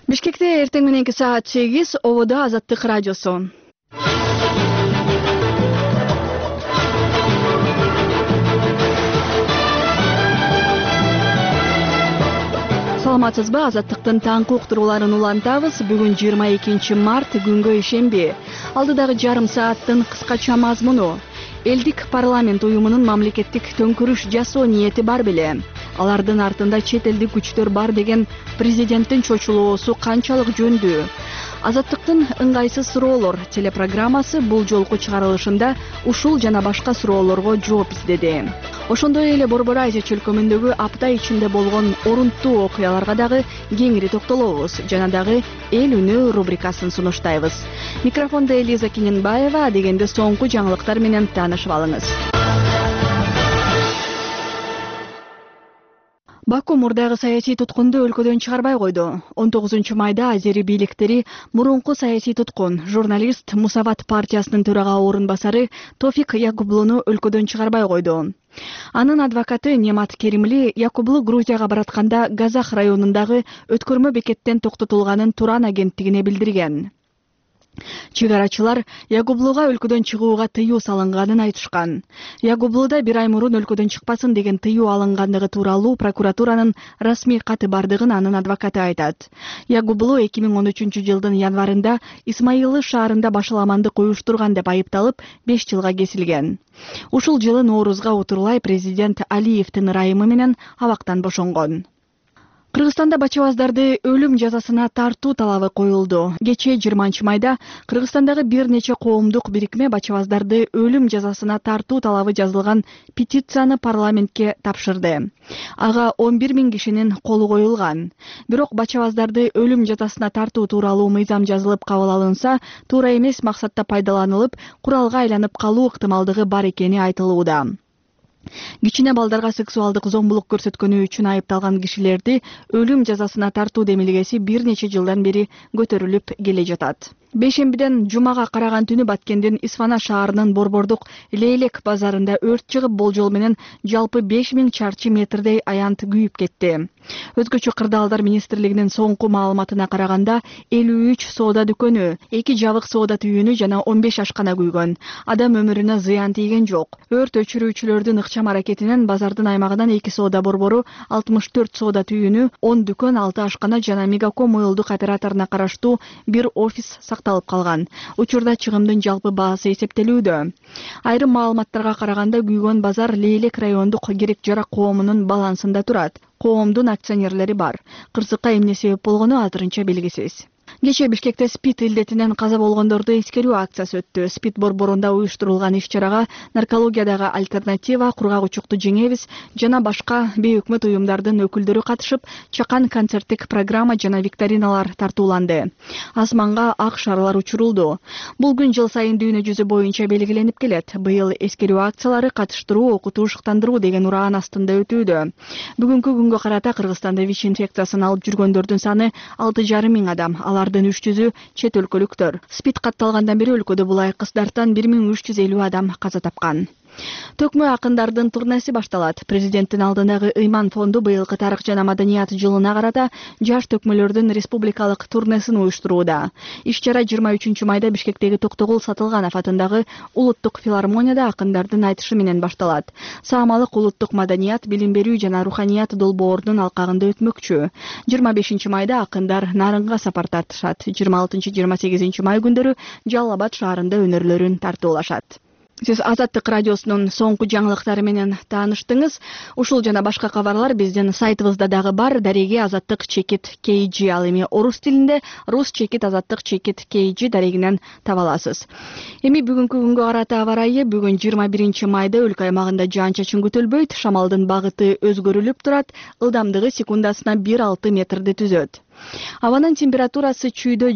Бишкекте эртең мененки саат 8 ободо Азаттык радиосу. Саламатсызбы? Азаттыктын таңкы уктурууларын улантабыз. Бүгүн 22 март, күнгө ишемби. Алдыдагы жарым сааттын кыскача мазмуну. Элдик парламент уюмунун мамлекеттик төңкүрүш жасоо ниети бар беле? Алардын артында чет элдик күчтөр бар деген президенттин чочулоосу канчалык жөндүү? Азаттыктын ыңгайсыз суроолор телепрограммасы бул жолку чыгарылышында ушул жана башка суроолорго жооп издеди. Ошондой эле Борбор Азия чөлкөмүндөгү апта ичинде болгон орунттуу окуяларга дагы кеңири токтолобуз жана дагы эл үнү рубрикасын сунуштайбыз. Микрофондо Элиза Кененбаева, дегенде соңку жаңылыктар менен таанышып алыңыз. Баку мурдагы саясий туткунду өлкөдөн чыгарбай койду. 19 майда азери бийликтери мурунку саясий туткун, журналист Мусават партиясынын төрага орун басары Тофик Якублуну өлкөдөн чыгарбай койду. Анын адвокаты Немат Керимли Якублу Грузияга баратканда Газах районундагы өткөрмө бекеттен токтотулганын Туран агенттигине билдирген. Чыгарачылар Якублуга өлкөдөн чыгууга тыюу салынганын айтышкан. Якублуда бир ай мурун өлкөдөн чыкпасын деген тыюу алынгандыгы тууралуу прокуратуранын расмий каты бардыгын анын адвокаты айтат. Якублу 2013 жылдын январында Исмаилы шаарында башаламандык уюштурган деп айыпталып 5 жылга кесилген. Ушул жылы Ноорузга утурлай президент Алиевдин ырайымы менен абактан бошонгон. Кыргызстанда бачабаздарды өлүм жазасына тартуу талабы коюлду. Кечээ 20 майда Кыргызстандагы бир нече коомдук бирикме бачабаздарды өлүм жазасына тартуу талабы жазылган петицияны парламентке тапшырды. Ага 11 000 кишинин колу коюлган. Бирок бачабаздарды өлүм жазасына тартуу тууралуу мыйзам жазылып кабыл алынса, туура эмес максатта пайдаланылып, куралга айланып калуу ыктымалдыгы бар экени айтылууда. Кичине балдарга сексуалдык зомбулук көрсөткөнү үчүн айыпталган кишилерди өлүм жазасына тартуу демилгеси бир нече жылдан бери көтөрүлүп келе жатат. Бейшембиден жумага караган түнү Баткендин Исфана шаарынын Борбордук Лейлек базарында өрт чыгып, болжол менен жалпы 5000 чарчы метрдей аянт күйүп кетти. Өзгөчө кырдаалдар министрлигинин соңку маалыматына караганда 53 соода дүкөнү, 2 жабык соода түйүнү жана 15 ашкана күйгөн. Адам өмүрүнө зыян тийген жок. Өрт өчүрүүчүлөрдүн ыкчам аракетинен базардын аймагынан 2 соода борбору, 64 соода түйүнү, 10 дүкөн, 6 ашкана жана Мегаком уюлдук операторуна караштуу бир офис сакталып калган. Учурда чыгымдын жалпы баасы эсептелүүдө. Айрым маалыматтарга караганда күйгөн базар Лейлек райондук керек жарак коомунун балансында турат. Коомдун акционерлери бар. Кырсыкка эмне себеп болгону азырынча белгисиз. Кечээ Бишкекте СПИД илдетинен каза болгондорду эскерүү акциясы өттү. СПИД борборунда уюштурулган иш-чарага наркологиядагы альтернатива, кургак учукту жеңебиз жана башка бейөкмөт уюмдардын өкүлдөрү катышып, чакан концерттик программа жана викториналар тартууланды. Асманга ак шарлар учурулду. Бул күн жыл сайын дүйнө жүзү боюнча белгиленип келет. Быйыл эскерүү акциялары катыштыруу, окутуу, ышыктандыруу деген ураан астында өтүүдө. Бүгүнкү күнгө карата Кыргызстанда ВИЧ инфекциясын алып жүргөндөрдүн саны 6,5 миң адам. Алардын 300-ü чет өлкөлүктөр. СПИД катталгандан бери өлкөдө булай кыздардан 1350 адам каза тапкан. Төкмө акындардын турнеси башталат. Президенттин алдындагы ыйман фонду быйылкы тарых жана маданият жылына карата жаш төкмөлөрдүн республикалык турнесин уюштурууда. Иш-чара 23 майда Бишкектеги Токтогул Сатылганов атындагы улуттук филармонияда акындардын айтышы менен башталат. Саамалык улуттук маданият, билим берүү жана руханият долбоорунун алкагында өтмөкчү. 25 майда акындар Нарынга сапар тартышат. 26-28 май күндөрү Жалал Абад шаарында өнөрлөрүн тартуулашат. Сиз Азаттык радиосунун соңку жаңылыктары менен тааныштыңыз. Ушул жана башка кабарлар биздин сайтыбызда дагы бар. Дареги Азаттык чекит KG, ал эми орус тилинде рус чекит Азаттык чекит KG дарегинен таба аласыз. Эми бүгүнкү күнгө карата аба ырайы. Бүгүн 21 майда өлкө аймагында жаан-чачын күтүлбөйт. Шамалдын багыты өзгөрүлүп турат. Ылдамдыгы секундасына 1,6 метрди түзөт. Абанын температурасы чүйдө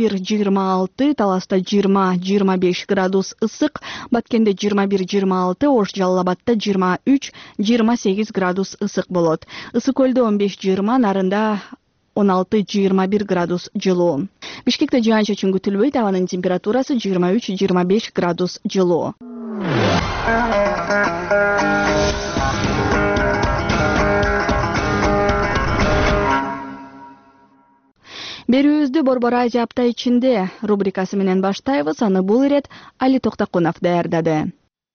21-26, Таласта 20-25 градус ысык, Баткенде 21-26, Ош Жалал Абадта 23-28 градус ысык болот. Ысык көлдө 15-20, Нарында 16-21 градус жылуу. Бишкекте жаан-чачын күтүлбөйт, абанын температурасы 23-25 градус жылуу. Берүүбүздү Борбор Азия апта ичинде рубрикасы менен баштайбыз. Аны бул ирет Али Токтакунов даярдады.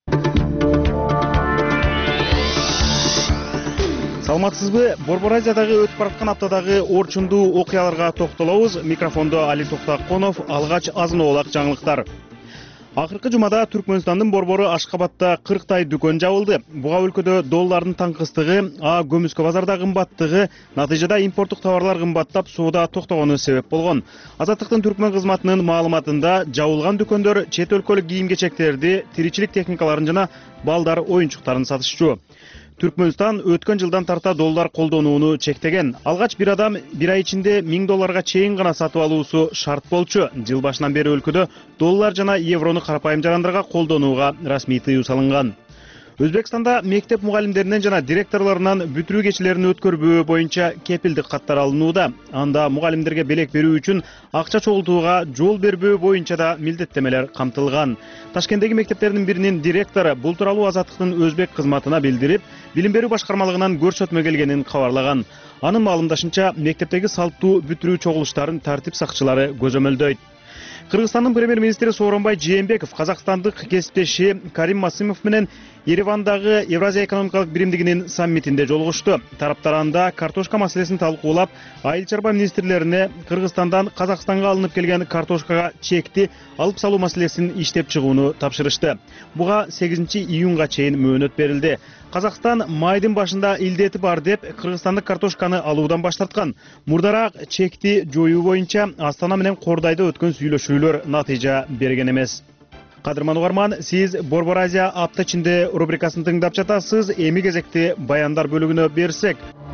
Саламатсызбы? Борбор Азиядагы өтүп бараткан аптадагы орчундуу окуяларга токтолобуз. Микрофондо Али Токтакунов, алгач азын оолак жаңылыктар. Акыркы жумада Түркмөнстандын борбору Ашкабадта 40 дүкөн жабылды. Буга өлкөдө доллардын таңкыстыгы, көмүскө базарда кымбаттыгы, натыйжада импорттук товарлар кымбаттап, соода токтогону себеп болгон. Азаттыктын түркмөн кызматынын маалыматында жабылган дүкөндөр чет өлкөлүк кийим-кечектерди, тиричилик техникаларын жана балдар оюнчуктарын сатышчу. Түркмөнстан өткөн жылдан тарта доллар колдонууну чектеген. Алгач бир адам бир ай ичинде $1000 чейин гана сатып алуусу шарт болчу. Жыл башынан бери өлкөдө доллар жана еврону карапайым жарандарга колдонууга расмий тыюу салынган. Өзбекстанда мектеп мугалимдеринен жана директорлорунан бүтүрүү кечелерин өткөрбөө боюнча кепилдик каттар алынууда. Анда мугалимдерге белек берүү үчүн акча чогултууга жол бербөө боюнча да милдеттемелер камтылган. Ташкенттеги мектептердин биринин директору бул тууралуу Азаттыктын өзбек кызматына билдирип, билим берүү башкармалыгынан көрсөтмө келгенин кабарлаган. Анын маалымдашынча, мектептеги салттуу бүтүрүү чогулуштарын тартип сакчылары көзөмөлдөйт. Кыргызстандын премьер-министри Сооронбай Жээнбеков казакстандык кесиптеши Карим Масымов менен Еревандагы Евразия экономикалык биримдигинин саммитинде жолугушту. Тараптар анда картошка маселесин талкуулап, айыл чарба министрлерине Кыргызстандан Казакстанга алынып келген картошкага чекти алып салуу маселесин иштеп чыгууну тапшырышты. Буга 8-июнга чейин мөөнөт берилди. Казакстан майдын башында илдети бар деп кыргызстандык картошканы алуудан баш тарткан. Мурдараак чекти жоюу боюнча Астана менен Кордайда өткөн сүйлөшүүлөр натыйжа берген эмес. Кадырман угарман, сиз Борбор Азия апта ичинде рубрикасын тыңдап жатасыз. Эми кезекти баяндар бөлүгүнө берсек.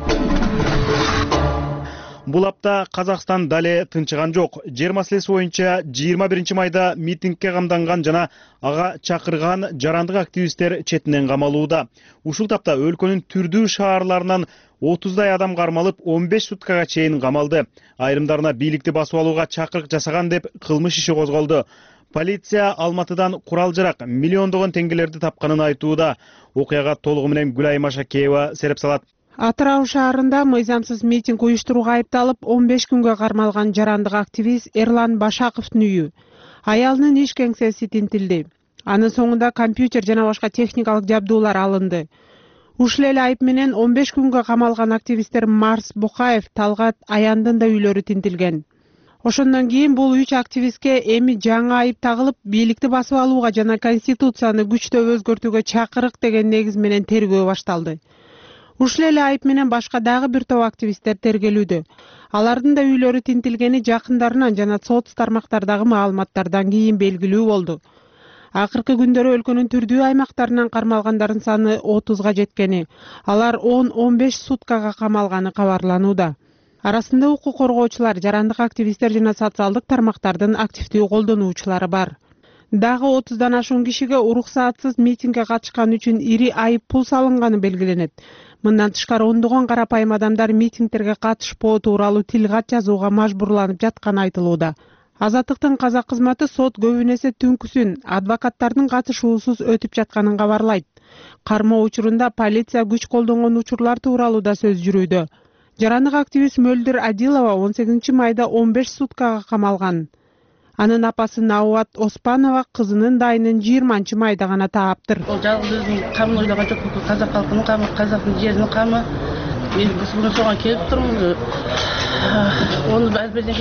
Бул апта Казакстан дале тынчыган жок. Жер маселеси боюнча 21-майда митингге камданган жана ага чакырган жарандык активисттер четинен камалууда. Ушул тапта өлкөнүн түрдүү шаарларынан 30 адам кармалып, 15 суткага чейин камалды. Айрымдарына бийликти басып алууга чакырык жасаган деп кылмыш иши козголду. Полиция Алматыдан курал-жарак миллиондогон теңгелерди тапканын айтууда. Окуяга толугу менен Гүлай Машакеева сереп салат. Атырау шаарында мыйзамсыз митинг уюштурууга айыпталып 15 күнгө кармалган жарандык активист Эрлан Башаковдун үйү. Аялынын иш кеңсеси тинтилди. Анын соңунда компьютер жана башка техникалык жабдуулар алынды. Ушул эле айып менен 15 күнгө камалган активисттер Марс Букаев, Талгат Аяндын да үйлөрү тинтилген. Ошондон кийин бул 3 активистке эми жаңы айып тагылып, бийликти басып алууга жана конституцияны күчтөп өзгөртүүгө чакырык деген негиз менен тергөө башталды. Ушул эле айып менен башка дагы бир топ активисттер тергелүүдө. Алардын да үйлөрү тинтилгени жакындарынан жана соц тармактардагы маалыматтардан кийин белгилүү болду. Акыркы күндөрү өлкөнүн түрдүү аймактарынан кармалгандардын саны 30га жеткени, алар 10-15 суткага камалганы кабарланууда. Арасында укук коргоочулар, жарандык активисттер жана социалдык тармактардын активдүү колдонуучулары бар. Дагы 30дан ашуун кишиге уруксаатсыз митингге катышкан үчүн ири айып пул салынганы белгиленет. Мындан тышкары ондогон карапайым адамдар митингтерге катышпоо тууралуу тилкат жазууга мажбурланып жатканы айтылууда. Азаттыктын казак кызматы сот көбүн эсе түнкүсүн адвокаттардын катышуусуз өтүп жатканын кабарлайт. Кармоо учурунда полиция күч колдонгон учурлар тууралуу да сөз жүрүүдө. Жарандык активист Мөлдүр Адилова 18-майда 15 суткага камалган. Анын апасы Науат Оспанова кызынын дайынын 20-майда гана тааптыр. Ол жалгыз өзүнүн камын ойлогон жок, казак калкынын камы, казактын жеринин камы. Мен буга соңга келип турмун. Onu бизге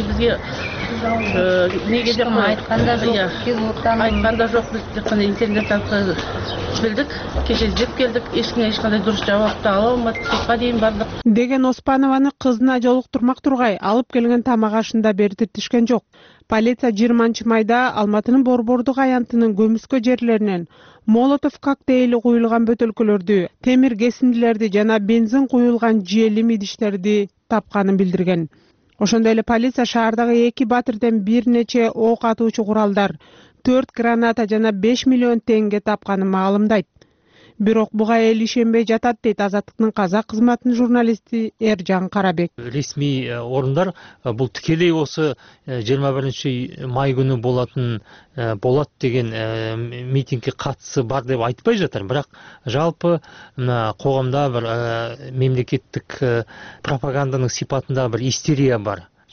неге жок айтканда жок, биз тек кана интернет аркылуу билдик. Кече издеп келдик, эч кандай дурус жабап ала алмадык, сотко дейин бардык. Деген Оспанованы кызына жолуктурмак тургай алып келген тамак ашында бери тиртишкен жок. Полиция 20-майда Алматынын Борбордук аянтынын көмүскө жерлеринен молотов коктейли куюлган бөтөлкөлөрдү, темир кесиндилерди жана бензин куюлган жыелим идиштерди тапканын билдирген. Ошондой эле полиция шаардагы 2 батирден бир нече ок атуучу куралдар, 4 граната жана 5 миллион теңге тапканын маалымдайт. Бирок буга эл ишенбей жатат дейт Азаттыктын казак кызматынын журналисти Эржан Карабек. Ресми орундар бул тикелей осы 21-май күнү болот деген митингге катысы бар деп айтпай жатыр. Бирок жалпы когомдо бир мемлекеттик пропаганданын сипатында бир истерия бар.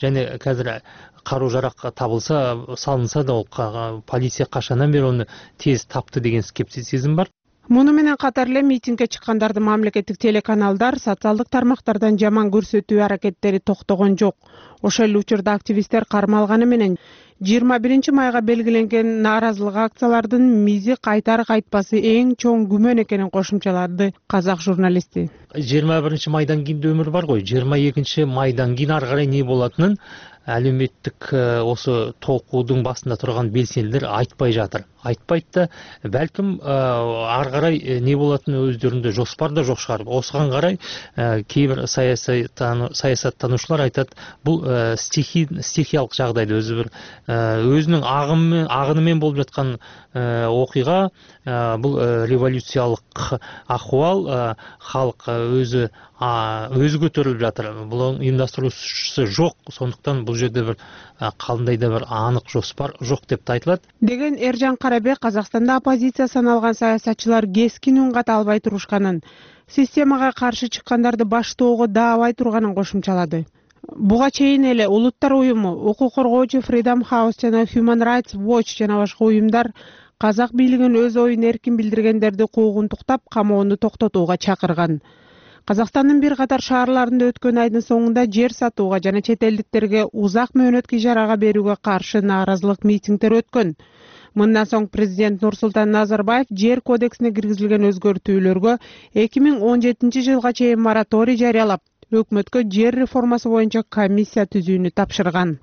және қазір қару жарақ табылса, салынса да, полиция қашаннан бері оны тез тапты деген скептицизм бар. Муну менен катар эле митингге чыккандарды мамлекеттик телеканалдар социалдык тармактардан жаман көрсөтүү аракеттери токтогон жок. Ошол эле учурда активисттер кармалганы менен 21 майга белгиленген нааразылык акциялардын мизи кайтар кайтпасы эң чоң күмөн экенин кошумчалады казак журналисти. 21 майдан кийин өмүр бар ғой. 22 майдан кийин ары карай не болатынын әлеуметтік осы толқудың басында тұрған белсенділер айтпай жатыр. Айтпайды да, бәлкім ары қарай не болатын өздерінде жоспар да жоқ шығар. Осыған қарай кейбір саясаттанушылар айтады, бұл стихиялық жағдайды, өзі бір өзінің ағынымен болып жатқан оқиға, бұл революциялық ахуал, халық өзі көтеріліп жатыр. Бұл ұйымдастырушысы жоқ, сондықтан бұл жерде бір қалындай да бір анық жоспар жоқ деп айтылады. Деген Эржан Карабек Қазақстанда оппозиция саналган саясатчылар кескин үн ката албай турушканын, системага каршы чыккандарды баштоого даабай турганын кошумчалады. Буга чейин эле Улуттар уюму, укук коргоочу Freedom House жана Human Rights Watch жана башка уюмдар казак бийлигин өз оюн эркин билдиргендерди куугунтуктап, камоону токтотууга чакырган. Казакстандын бир катар шаарларында өткөн айдын соңунда жер сатууга жана чет элдиктерге узак мөөнөткө ижарага берүүгө каршы нааразылык митингдер өткөн. Мындан соң президент Нурсултан Назарбаев жер кодексине киргизилген өзгөртүүлөргө 2017 жылга чейин мораторий жарыялап, өкмөткө жер реформасы боюнча комиссия түзүүнү тапшырган.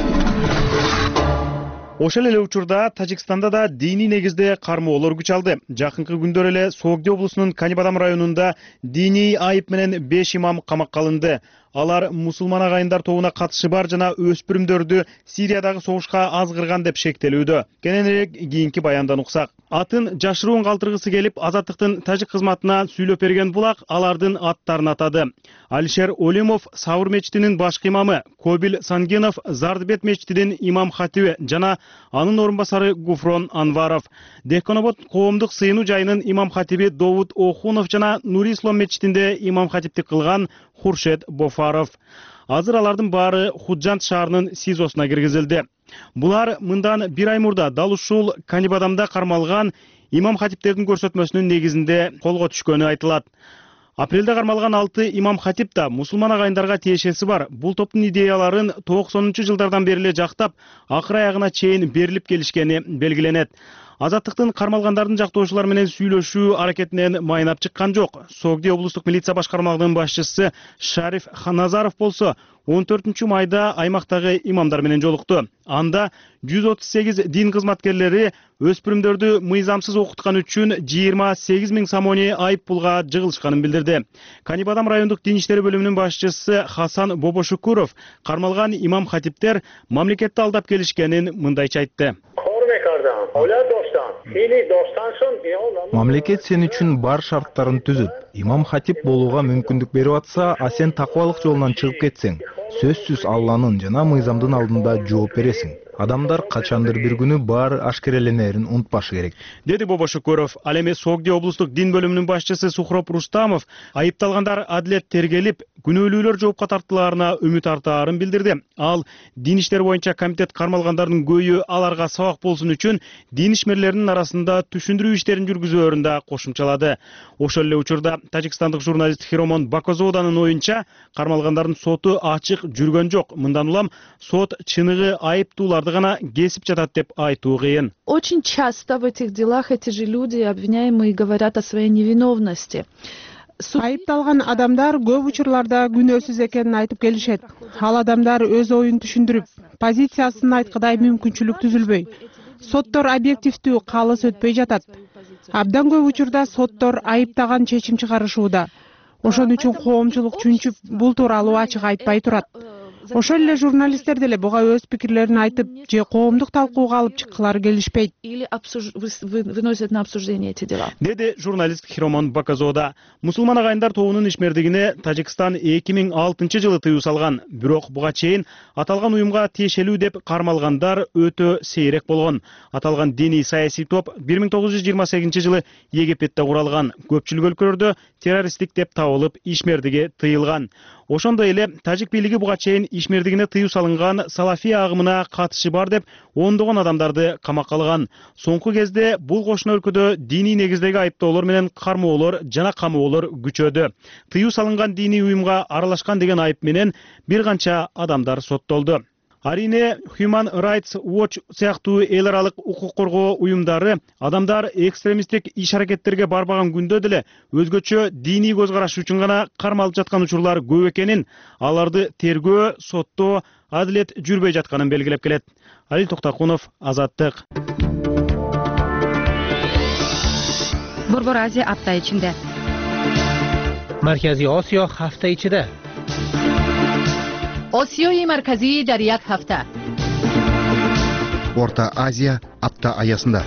Ошол эле учурда Тажикстанда да диний негизде кармоолор күч алды. Жакынкы күндөр эле Согди облусунун Канибадам районунда диний айып менен 5 имам камакка алынды. Алар мусулман агайындар тобуна катышы бар жана өспүрүмдөрдү Сириядагы согушка азгырган деп шектелүүдө. Кененирээк кийинки баяндан уксак. Атын жашыруун калтыргысы келип, Азаттыктын тажик кызматына сүйлөп берген булак алардын аттарын атады. Алишер Олимов Саур мечитинин башкы имамы, Кобил Сангенов Зардбет мечитинин имам хатиби жана анын орун басары Гуфрон Анваров. Дехконобод коомдук сыйынуу жайынын имам хатиби Довуд Охунов жана Нури Ислам мечитинде имам хатиптик кылган Хуршед Бофаров. Азыр алардын баары Худжант шаарынын СИЗОсуна киргизилди. Булар мындан бир ай мурда дал ушул Канибадамда кармалган имам хатиптердин көрсөтмөсүнүн негизинде колго түшкөнү айтылат. Апрелде кармалган 6 имам хатип да мусулман агайындарга тиешеси бар. Бул топтун идеяларын 90-жылдардан бери эле жактап, акыр аягына чейин берилип келишкени белгиленет. Азаттыктын кармалгандардын жактоочулар менен сүйлөшүү аракетинен майнап чыккан жок. Согди облустук милиция башкармалыгынын башчысы Шариф Ханазаров болсо 14 майда аймактагы имамдар менен жолукту. Анда 138 дин кызматкерлери өспүрүмдөрдү мыйзамсыз окуткан үчүн 28 000 сомони айып пулга жыгылышканын билдирди. Канибадам райондук дин иштери бөлүмүнүн башчысы Хасан Бобошукуров кармалган имам хатиптер мамлекетти алдап келишкенин мындайча айтты. Мамлекет сен үчүн бар шарттарын түзүп, имам хатип болууга мүмкүндүк берип атса, а сен такыбалык жолунан чыгып кетсең, сөзсүз Алланын жана мыйзамдын алдында жооп бересиң. Адамдар качандыр бир күнү баары ашкереленерин унутпашы керек, деди Бобошукуров. Ал эми Согди облустук дин бөлүмүнүн башчысы Сухроп Рустамов айыпталгандар адилет тергелип, күнөөлүүлөр жоопко тартылаарына үмүт артаарын билдирди. Ал дин иштери боюнча комитет кармалгандардын көйү аларга сабак болсун үчүн дин ишмерлеринин арасында түшүндүрүү иштерин жүргүзөөрүн да кошумчалады. Ошол эле учурда тажикстандык журналист Хиромон Бакозоданын оюнча кармалгандардын соту ачык жүргөн жок. Мындан улам сот чыныгы айыптууларды гана кесип жатат деп айтуу кыйын. Очень часто в этих делах эти же люди, обвиняемые, говорят о своей невиновности. Айыпталган адамдар көп учурларда күнөөсүз экенин айтып келишет. Ал адамдар өз оюн түшүндүрүп, позициясын айткыдай мүмкүнчүлүк түзүлбөй. Соттор объективдүү калыс өтпөй жатат. Абдан көп учурда соттор айыптаган чечим чыгарышууда. Ошон үчүн коомчулук чүнчүп бул тууралуу ачык айтпай турат. Ошол эле журналисттер деле буга өз пикирлерин айтып, же коомдук талкууга алып чыккылары келишпейт. Или выносят на обсуждение эти дела. Деди журналист Хиромон Бакозода. Мусулман агайындар тобунун ишмердигине Тажикстан 2006 жылы тыюу салган. Бирок буга чейин аталган уюмга тиешелүү деп кармалгандар өтө сейрек болгон. Аталган диний саясий топ 1928 жылы Египетте куралган. Көпчүлүк өлкөлөрдө террористтик деп табылып ишмердиги тыйылган. Ошондой эле тажик бийлиги буга чейин ишмердигине тыюу салынган салафий агымына катышы бар деп ондогон адамдарды камакка алган. Соңку кезде бул кошуна өлкөдө диний негиздеги айыптоолор менен кармоолор жана камоолор күчөдү. Тыюу салынган диний уюмга аралашкан деген айып менен бир канча адамдар соттолду. Арине Human Rights Watch сыяктуу эл аралык укук коргоо уюмдары адамдар экстремисттик иш-аракеттерге барбаган күндө деле өзгөчө диний көз карашы үчүн гана кармалып жаткан учурлар көп экенин, аларды тергөө, соттоо, адилет жүрбөй жатканын белгилеп келет. Алил Токтакунов, Азаттык. Борбор Азия апта ичинде. Маркази Осиё ҳафта ичида. Осиёи марказӣ дар як ҳафта. Орта Азия апта аясында.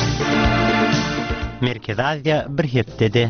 Merkez Азия bir heftede.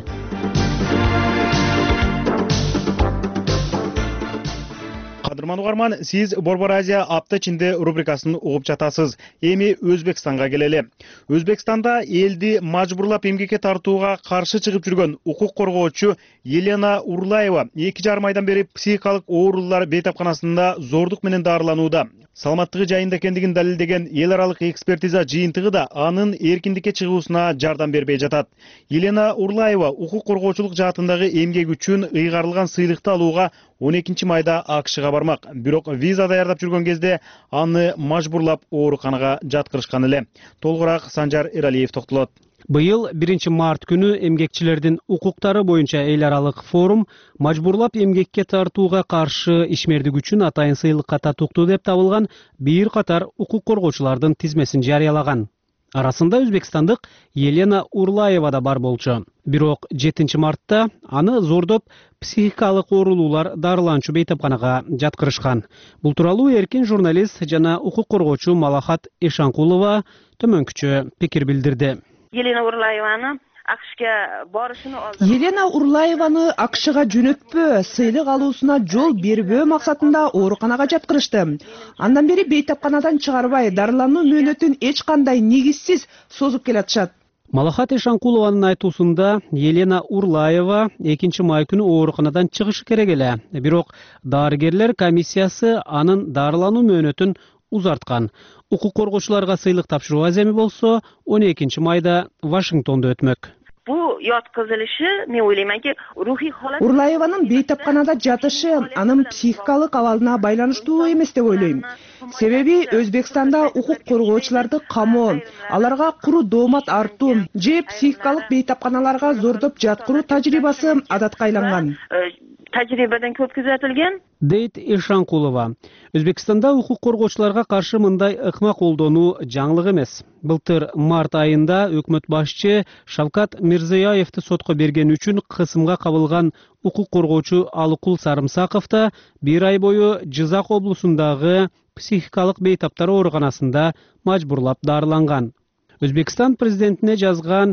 Кадырман угарман, сиз Борбор Азия апта ичинде рубрикасын угуп жатасыз. Эми Өзбекстанга келели. Өзбекстанда элди мажбурлап эмгекке тартууга каршы чыгып жүргөн укук коргоочу Елена Урлаева 2,5 айдан бери психикалык оорулар бейтапканасында зордук менен дарыланууда. Саламаттыгы жайында экендигин далилдеген эл аралык экспертиза жыйынтыгы да анын эркиндикке чыгуусуна жардам бербей жатат. Елена Урлаева укук коргоочулук жаатындагы эмгеги үчүн ыйгарылган сыйлыкты алууга 12 майда АКШга бармак. Бирок виза даярдап жүргөн кезде аны мажбурлап ооруканага жаткырышкан эле. Толугураак Санжар Эралиев токтолот. Быйыл 1 март күнү эмгекчилердин укуктары боюнча эл аралык форум мажбурлап эмгекке тартууга каршы ишмердик үчүн атайын сыйлыкка татыктуу деп табылган бир катар укук коргоочулардын тизмесин жарыялаган. Арасында өзбекстандык Елена Урлаева да бар болчу. Бирок 7 мартта аны зордоп психикалык оорулуулар дарыланчу бейтапканага жаткырышкан. Бул тууралуу эркин журналист жана укук коргоочу Малахат Эшанкулова төмөнкүчө пикир билдирди. Елена Урлаеваны АКШга барышыны алды. Елена Урлаеваны АКШга жөнөтпөө, сыйлык алуусуна жол бербөө максатында ооруканага жаткырышты. Андан бери бейтапканадан чыгарбай, дарылануу мөөнөтүн эч кандай негизсиз созуп келатышат. Малахат Эшанкулованын айтуусунда Елена Урлаева 2 май күнү ооруканадан чыгышы керек эле. Бирок дарыгерлер комиссиясы анын дарылануу мөөнөтүн узарткан. Укук коргоочуларга сыйлык тапшыруу аземи болсо 12 майда Вашингтондо өтмөк. Бу яткызылышы, мен ойлойманки, рухий халат. Урлаеванын бейтапканада жатышы анын психикалык абалына байланыштуу эмес деп ойлойм. Себеби Өзбекстанда укук коргоочуларды камоо, аларга куру доомат артуу же психикалык бейтапканаларга зордоп жаткыруу тажрыйбасы адатка айланган. Тажрыйбадан көп күзөтүлгөн. Дейт Эшанкулова. Өзбекстанда укук коргоочуларга каршы мындай ыкма колдонуу жаңылык эмес. Былтыр март айында өкмөт башчы Шавкат Мирзияевди сотко берген үчүн кысымга кабылган укук коргоочу Алыкул Сарымсаков да 1 ай бою Жизак облусундагы психикалык бейтаптар ооруканасында мажбурлап дарыланган. Өзбекстан президентине жазган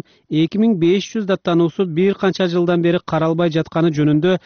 2500 даттануусу бир канча жылдан бери каралбай жатканы жөнүндө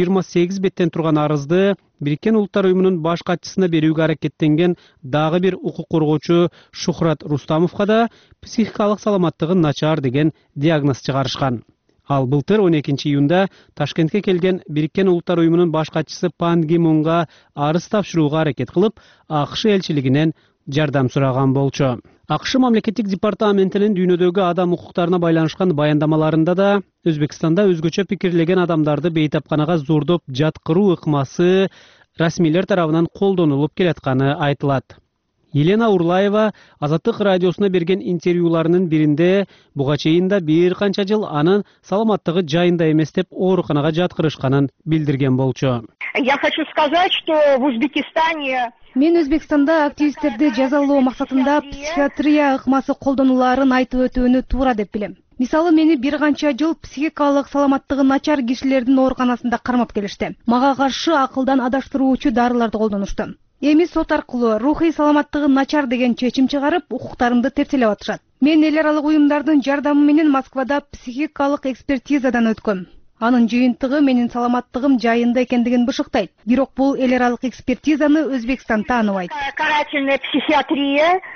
28 беттен турган арызды Бириккен Улуттар уюмунун баш катчысына берүүгө аракеттенген дагы бир укук коргоочу Шухрат Рустамовго да психикалык саламаттыгы начар деген диагноз чыгарышкан. Ал былтыр 12 июнда Ташкентке келген Бириккен Улуттар уюмунун баш катчысы Пан Ги Мунга арыз тапшырууга аракет кылып, АКШ элчилигинен жардам сураган болчу. АКШ мамлекеттик департаментинин дүйнөдөгү адам укуктарына байланышкан баяндамаларында да Өзбекстанда өзгөчө пикирлеген адамдарды бейтапканага зордоп жаткыруу ыкмасы расмийлер тарабынан колдонулуп келатканы айтылат. Елена Урлаева Азаттык радиосуна берген интервьюларынын биринде буга чейин да бир канча жыл анын саламаттыгы жайында эмес деп ооруканага жаткырышканын билдирген болчу. Я хочу сказать, что в Узбекистане Мен Өзбекстанда активисттерди жазалоо максатында психиатрия ыкмасы колдонуларын айтып өтүүнү туура деп билем. Мисалы, мени бир канча жыл психикалык саламаттыгы начар кишилердин ооруканасында кармап келишти. Мага каршы акылдан адаштыруучу дарыларды колдонушту. Эми сот аркылуу рухий саламаттыгы начар деген чечим чыгарып, укуктарымды тепселеп атышат. Мен эл аралык уюмдардын жардамы менен Москвада психикалык экспертизадан өткөм. Анын жыйынтыгы менин саламаттыгым жайында экендигин бышыктайт. Бирок бул эл аралык экспертизаны Өзбекстан тааныбайт. Карательная психиатрия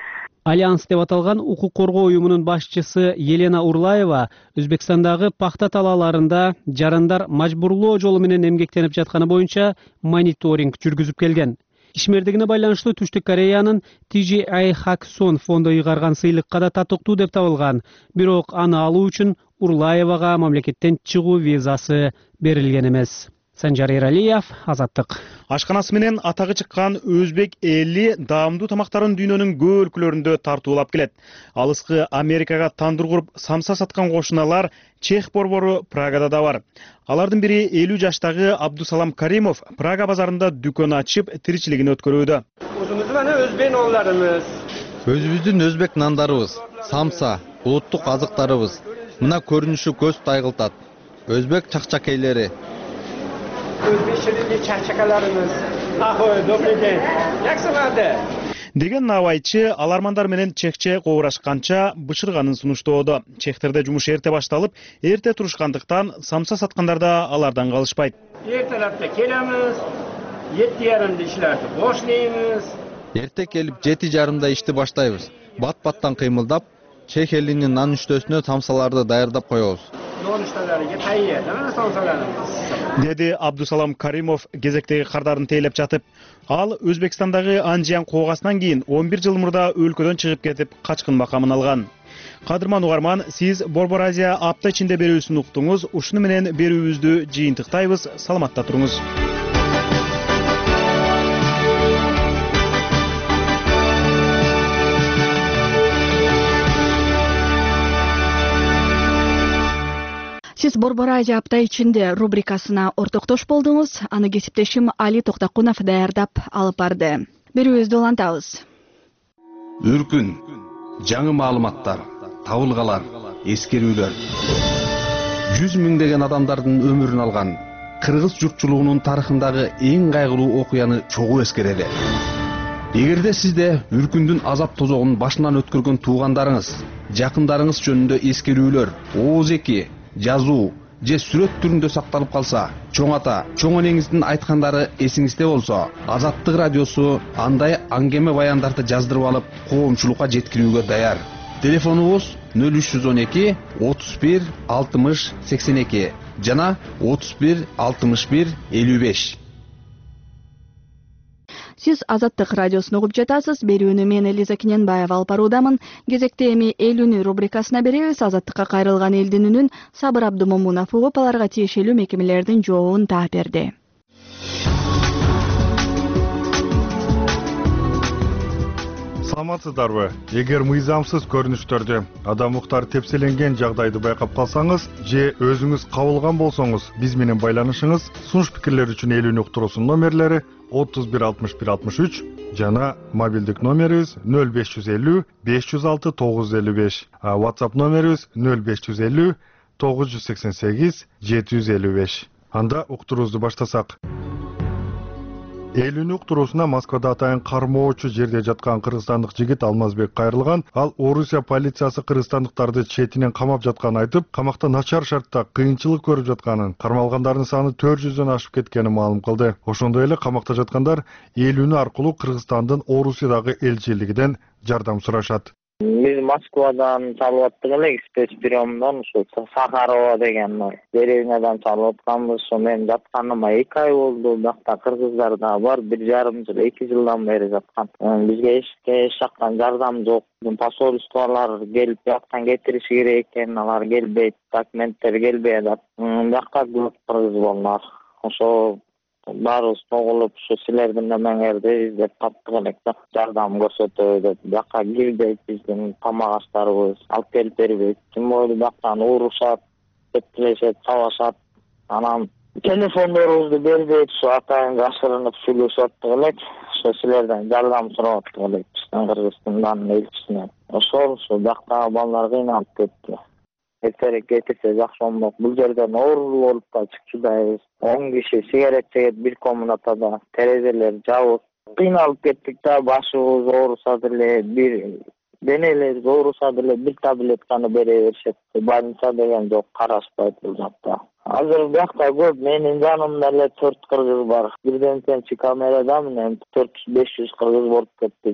Альянс деп аталган укук коргоо уюмунун башчысы Елена Урлаева Өзбекстандагы пахта талааларында жарандар мажбурлоо жолу менен эмгектенип жатканы боюнча мониторинг жүргүзүп келген. Ишмердигине байланыштуу Түштүк Кореянын TGI Hakson фонду ыйгарган сыйлыкка да татыктуу деп табылган. Бирок аны алуу үчүн Урлаевага мамлекеттен чыгуу визасы берилген эмес. Санжар Эралиев, Азаттык. Ашканасы менен атагы чыккан өзбек эли даамдуу тамактарын дүйнөнүн көп өлкөлөрүндө тартуулап келет. Алыскы Америкага тандыр куруп самса саткан кошуналар Чех борбору Прагада да бар. Алардын бири 50 жаштагы Абдусалам Каримов Прага базарында дүкөн ачып, тиричилигин өткөрүүдө. Өзүбүздүн өзбек нандарыбыз, самса, улуттук азыктарыбыз. Мына көрүнүшү көз тайгылтат. Өзбек чакчакейлери. Деген набайчы алармандар менен чехче кобурашканча бышырганын сунуштоодо. Чехтерде жумуш эрте башталып, эрте турушкандыктан самса саткандар да алардан калышпайт. Эртелепте келемиз, 7:30 ишлерди бошлойбуз. Эрте келип 7:30 ишти баштайбыз. Бат-баттан кыймылдап, чех элинин нан үчтөсүнө самсаларды даярдап коебуз. Деди Абдусалам Каримов кезектеги кардарын тейлеп жатып. Ал Өзбекстандагы Анжиян коогасынан кийин 11 жыл мурда өлкөдөн чыгып кетип, качкын макамын алган. Кадырман угарман, сиз Борбор Азия апта ичинде берүүсүн уктуңуз. Ушуну менен берүүбүздү жыйынтыктайбыз. Саламатта туруңуз. Сиз Борбор Азия апта ичинде рубрикасына ортоктош болдуңуз. Аны кесиптешим Али Токтакунов даярдап алып барды. Берүүбүздү улантабыз. Үркүн, жаңы маалыматтар, табылгалар, эскерүүлөр. 100 миңдеген адамдардын өмүрүн алган кыргыз журтчулугунун тарыхындагы эң кайгылуу окуяны чогуу эскерели. Эгерде сизде үркүндүн азап тозогун башынан өткөргөн туугандарыңыз, жакындарыңыз жөнүндө эскерүүлөр, ооз-эки, жазуу же сүрөт түрүндө сакталып калса, чоң ата, чоң энеңиздин айткандары эсиңизде болсо, Азаттык радиосу андай аңгеме баяндарды жаздырып алып, коомчулукка жеткирүүгө даяр. Телефонубуз 0312 31 60 82 жана 31 61 55. Сиз Азаттык радиосун угуп жатасыз. Берүүнү мен Элиза Кененбаева алып баруудамын. Кезекте эми эл үнү рубрикасына беребиз. Азаттыкка кайрылган элдин үнүн Сабыр Абдумомунов угуп, аларга тиешелүү мекемелердин жообун таап берди. Саламатсыздарбы? Эгер мыйзамсыз көрүнүштөрдү, адам укуктары тепселенген жагдайды байкап калсаңыз же өзүңүз кабылган болсоңуз, биз менен байланышыңыз. Сунуш пикирлер үчүн эл үнү уктуруусунун номерлери 31 61 63 жана мобилдик номерибиз 0550 506 955. WhatsApp номерибиз 0550 988 755. Анда уктуруубузду баштасак. Эл үнү уктуруусуна Москвада атайын кармоочу жерде жаткан кыргызстандык жигит Алмазбек кайрылган. Ал Орусия полициясы кыргызстандыктарды четинен камап жатканын айтып, камакта начар шартта кыйынчылык көрүп жатканын, кармалгандардын саны 400дөн ашып кеткенин маалым кылды. Ошондой эле камакта жаткандар эл үнү аркылуу Кыргызстандын Орусиядагы элчилигинен жардам сурашат. Biz Moskvadan çalıvattık ele spetspriyomdan şu Sakharova degen derivinedan çalıvatkanbız. Şu men жатканыма 2 ay oldu. Bakta Kırgızlarda var 1,5 yıl 2 yıldan beri жаткан. Bizge eş jakkan jardam jok. Посольстволар gelip jattan getirişi gerek eken, alar gelbeyt, dokumentler gelbeyt. Bakta көп Kırgız bollar. Oşo barız toğulup şu silerden de meňerde izlep tapdyk elekde jardam görsetöýdi. Baka girdi bizdin kamagaçlarybız, alyp gelip beribeyt. Kim boýdy baktan uruşat, tepkileşet, savaşat. Anam telefonlarybızdy berbeyt, şu ataýyn gaşyrynyp süýleşetdik elek. Şu silerden jardam soratyk elek. Kırgızstandan elçisine. Oşol bakta ballar gynanyp ketdi. Erterek getirse jakşı bolmok. Bu жерден oorul bolup da çykýardyk. 10 kişi sigaret çekip bir kommunatada terezeler jabıp kıynalıp kettik da başыбыз oorusady эле, bir deneler oorusady эле, bir tabletkany bere berişet. Больница деген жок, карашпайт бул жакта. Азыр бакта көп, менин жанымда эле 4 кыргыз бар. Бирден чи камерада менен 400-500 кыргыз болуп кетти.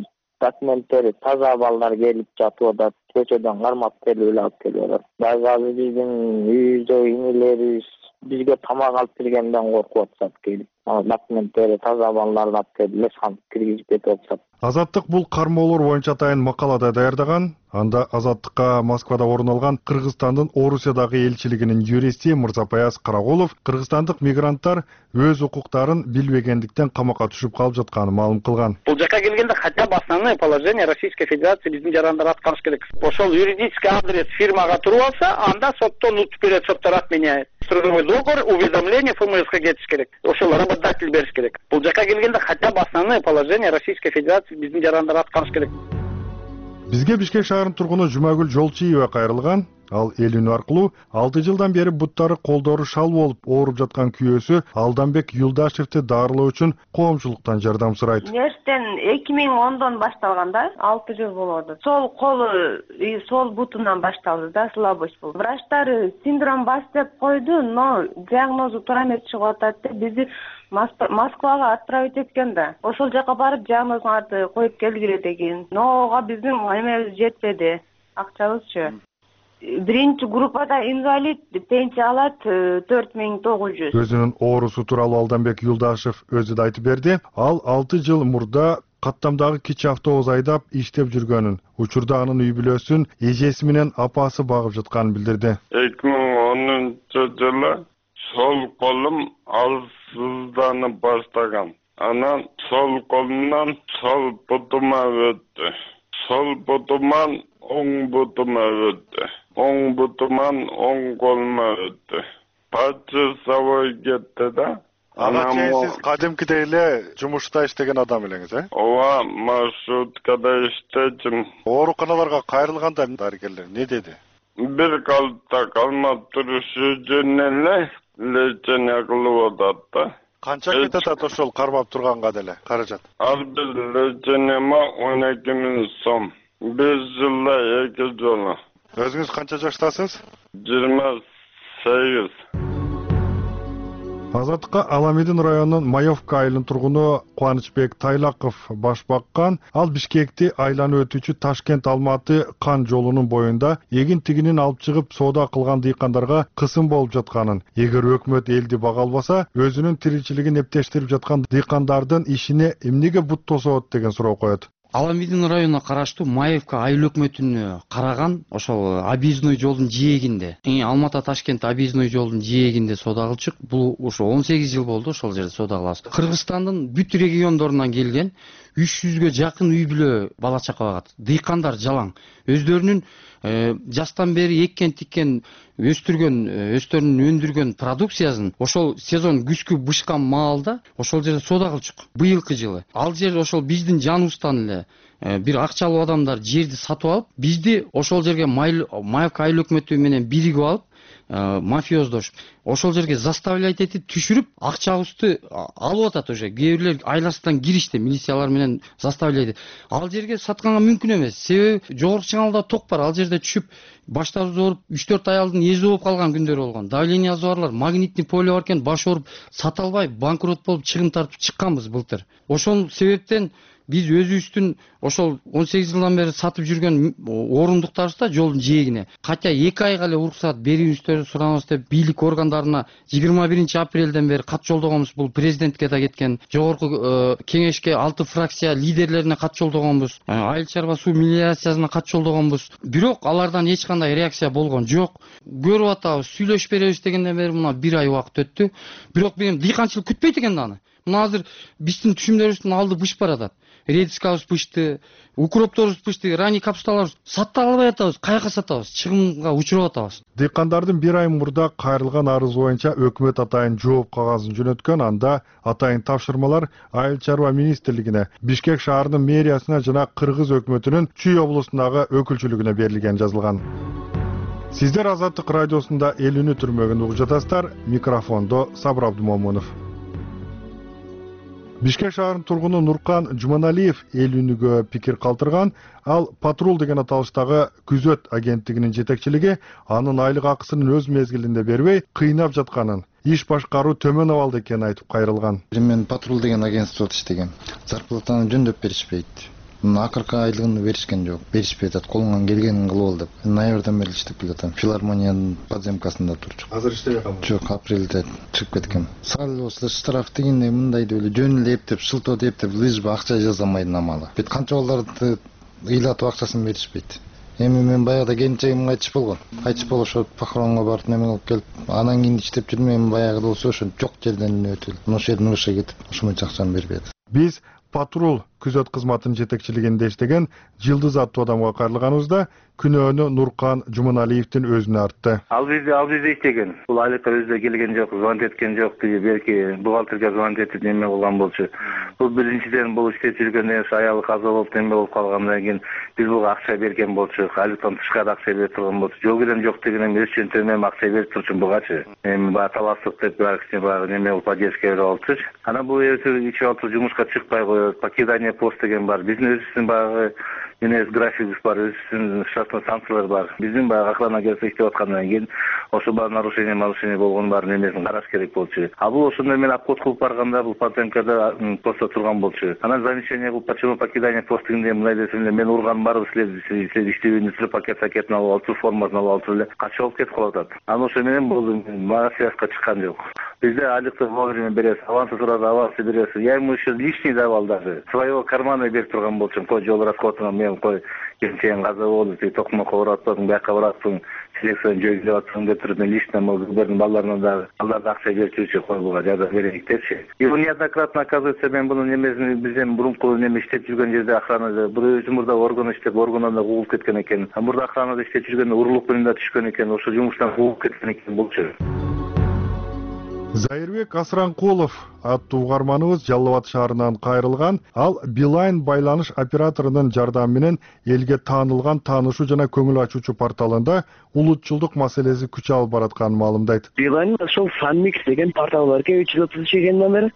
документтери таза балдар келип жатып атат, көчөдөн кармап келип эле алып келип атат. Дагы азыр биздин үйүздө инелерибиз бизге тамак алып бергенден коркуп атышат келип. Документтери таза балдарды алып келип лесхан киргизип кетип атышат. Азаттык бул кармоолор боюнча атайын макалада даярдаган. Анда Азаттыкка Москвада орун алган Кыргызстандын Орусиядагы элчилигинин юристи Мырзапаяз Карагулов кыргызстандык мигранттар өз укуктарын билбегендиктен камакка түшүп калып жатканын маалым кылган. Бул жака келгенде хотя бы основные положения Российской Федерации биздин жарандарды аткарыш керек. Ошол юридический адрес фирмага туруп алса, анда соттон утуп берет, соттор отменяет. Трудовой договор, уведомление ФМС-га кетиш керек. Ошол работодатель бериш керек. Бул жака келгенде хотя бы основные положения Российской Федерации биздин жарандарды аткарыш керек. Бизге Бишкек шаарынын тургуну Жумагүл Жолчиева кайрылган. Ал эл үнү аркылуу 6 жылдан бери буттары колдору шал болуп ооруп жаткан күйөөсү Алданбек Юлдашевди дарылоо үчүн коомчулуктан жардам сурайт. Нерстен 2010дон башталган да, 6 жыл болду. Сол колу, сол бутунан башталды да, слабость болду. Врачтар синдром ВАЗ деп койду, но диагнозу туура эмес чыгып атат деп бизди Москвага отправить эткен да. Ошол жака барып диагнозун аты коюп келгиле деген. Но ага биздин эмебиз жетпеди, акчабызчы. Биринчи группада инвалид пенсия алат 4900. Өзүнүн оорусу тууралуу Алданбек Юлдашев өзү да айтып берди. Ал 6 жыл мурда Каттамдагы кичи автобус айдап иштеп жүргөнүн, учурда анын үй бүлөсүн эжеси менен апасы багып жатканын билдирди. 2010-жылы сол колум алсызданып баштаган. Анан сол колумдан сол бутума өттү. Сол бутуман оң бутума өттү. Оң бутуман оң колума өттү. Пачысовой кетти да. Ага чейин сиз кадимкидей эле жумушта иштеген адам элеңиз, Ооба, маршруткада иштечим. Ооруканаларга кайрылганда дарыгерлер не деди? Бир калыпта калмап турушу үчүн эле лечение кылып атат да. Канча кетет ошол кармап турганга деле каражат? Ар бир лечениема 12 000 сом. 5 жылда 2 жолу. Өзүңүз канча жаштасыз? 28. Азаттыкка Аламедин районунун Маевка айылынын тургуну Кубанычбек Тайлаков баш баккан. Ал Бишкекти айланып өтүүчү Ташкент Алматы кан жолунун боюнда эгин тигинин алып чыгып соода кылган дыйкандарга кысым болуп жатканын, эгер өкмөт элди бага албаса, өзүнүн тиричилигин эптештирип жаткан дыйкандардын ишине эмнеге бут тосот деген суроо коет. Аламедин районуна караштуу Маевка айыл өкмөтүнө караган ошол объездной жолдун жээгинде, Алматы Ташкент объездной жолдун жээгинде соода кылчык. Бул ошо 18 жыл болду ошол жерде соода кылабыз. Кыргызстандын бүт региондорунан келген 300гө жакын үй бүлө бала чака багат. Дыйкандар жалаң. Өздөрүнүн жастан бери эккен тиккен өстөрүнүн өндүргөн продукциясын ошол сезон күзгү бышкан маалда ошол жерде соода кылчык. Быйылкы жылы ал жер ошол биздин жаныбыздан эле бир акчалуу адамдар жерди сатып алып, бизди ошол жерге Маевка айыл өкмөтү менен биригип алып, мафиоздош ошол жерге заставлять этип түшүрүп, акчабызды алып атат уже. Кээ бирлер айласынан киришти, милициялар менен заставлять. Ал жерге сатканга мүмкүн эмес. Себеби жогорку чыңалда ток бар. Ал жерде түшүп, баштарыбыз ооруп, 3-4 аялдын эзи болуп калган күндөр болгон. Давлениеси барлар, магнитный поле бар экен, баш ооруп, сата албай, банкрот болуп, чыгым тартып чыкканбыз былтыр. Ошол себептен биз өзүбүздүн ошол 18 жылдан бери сатып жүргөн орундуктарыбызда жолдун жээгине хотя 2 айга эле уруксат берүүңүздөрдү суранабыз деп бийлик органдарына 21 апрелден бери кат жолдогонбуз. Бул президентке да кеткен, жогорку кеңешке 6 фракция лидерлерине кат жолдогонбуз, айыл чарба суу мелиорациясына кат жолдогонбуз. Бирок алардан эч кандай реакция болгон жок. Көрүп атабыз, сүйлөшүп беребиз дегенден бери мына 1 ай убакыт өттү. Бирок мен дыйканчылык күтпөйт экен да аны. Мына азыр биздин түшүмдөрүбүздүн алды быш баратат. Редискабыз бышты, укропторубуз бышты, ранний капусталарыбыз сата албай атабыз, каяка сатабыз, чыгымга учуруп атабыз. Дыйкандардын 1 ай мурда кайрылган арыз боюнча өкмөт атайын жооп кагазын жөнөткөн. Анда атайын тапшырмалар Айыл чарба министрлигине, Бишкек шаарынын мэриясына жана Кыргыз өкмөтүнүн Чүй облусундагы өкүлчүлүгүнө берилген жазылган. Сиздер Азаттык радиосунда эл үнү түрмөгүн угуп жатасыздар. Микрофондо Сабыр Абдумомунов. Бишкек шаарынын тургуну Нуркан Жуманалиев эл үнүгө пикир калтырган. Ал Патрул деген аталыштагы күзөт агенттигинин жетекчилиги анын айлык акысын өз мезгилинде бербей, кыйнап жатканын, иш башкаруу төмөн абалда экенин айтып кайрылган. Мен Патрул деген агентстводо иштегем. Зарплатаны жөндөп беришпейт. Акыркы айлыгын беришкен жок. Беришпей атат, колуңан келгенин кылып ал деп. Ноябрдан бери иштеп келатам. Филармониянын подземкасында турчу. Азыр иштебей калдым. Жок, апрелде чыгып кеткем. Сал осылай штраф дегенде мындай деп эле жөн эле эптеп, шылтоо деп лыжба акча жазамайдын амалы. Бет канча балдарды ыйлатып акчасын беришпейт. Эми мен баягыда келинчегим кайтыш болгон. Кайтыш болушуп похоронго барып неме кылып келип, анан кийин иштеп жүрмөм. Эми баягыда болсо ошо жок жерден өтүп, ошол жерден ушуга кетип, ошончо акчаны бербейт. Биз патруль күзөт кызматынын жетекчилигинде иштеген Жылдыз аттуу адамга кайрылганыбызда күнөөнү Нуркан Жуманалиевдин өзүнө артты. Ал бизде иштеген. Бул айлыкка өзү келген жок, звонок эткен жок, белки бухгалтерге звонок этип неме кылган болчу. Бул биринчиден бул иштеп жүргөндөн соң аялы каза болуп неме болуп калгандан кийин биз буга акча берген болчук. Айлыктан тышкары акча берип турган болчу. Жок элем жок дегенем өз чөнтөгүмө акча берип турчумун бугачы. Эми баягы талаштык деп баягы неме болуп поддержка берип алчу. Анан бул ичип алып жумушка чыкпай коет. Покидание пост деген бар. Биздин өзүбүздүн баягы Менес графигибиз бар, өзүнүн штатный станциялар бар. Биздин баягы охрана келип иштеп аткандан кийин ошо бар нарушение болгон бар немесин караш керек болчу. А бул ошондо мен обход кылып барганда бул подземкада постто турган болчу. Анан замечание кылып, почему покидание пост дегенде мындай десем эле мен урган барбы силер иштебейсиңер, пакетін алып алып, формасын алып алып эле качып алып кетип калып атат. Анан ошо менен болду, мага связка чыккан жок. Бизде айлыкты вовремя беребиз, авансы турат, авансы беребиз. Я ему еще лишний давал даже. Своего кармана берип турган болчумун. Кой жол расходуна мен кой келинчегим каза болду, токмокко баратпадың, бияка баратпадың, селекцияны жөйлөп атсың деп туруп мен лично бердим балдарына дагы. Алар акча берип жүрчү, кой буга жардам берейик депчи. И неоднократно оказывается мен бунун немесин бизден мурунку неме иштеп жүргөн жерде охранада бир мурда орган иштеп, органдан да куугулуп кеткен экен. Мурда охранада иштеп жүргөндө урурлук менен да түшкөн экен, ошо жумуштан куугулуп кеткен экен болчу. Зайырбек Асранкулов аттуу угарманыбыз Жалал Абад шаарынан кайрылган. Ал Билайн байланыш операторунун жардамы менен элге таанылган таанышуу жана көңүл ачуучу порталында улутчулдук маселеси күч алып баратканын маалымдайт. Билайн ошол Funmix деген портал бар экен, 330 экен номер.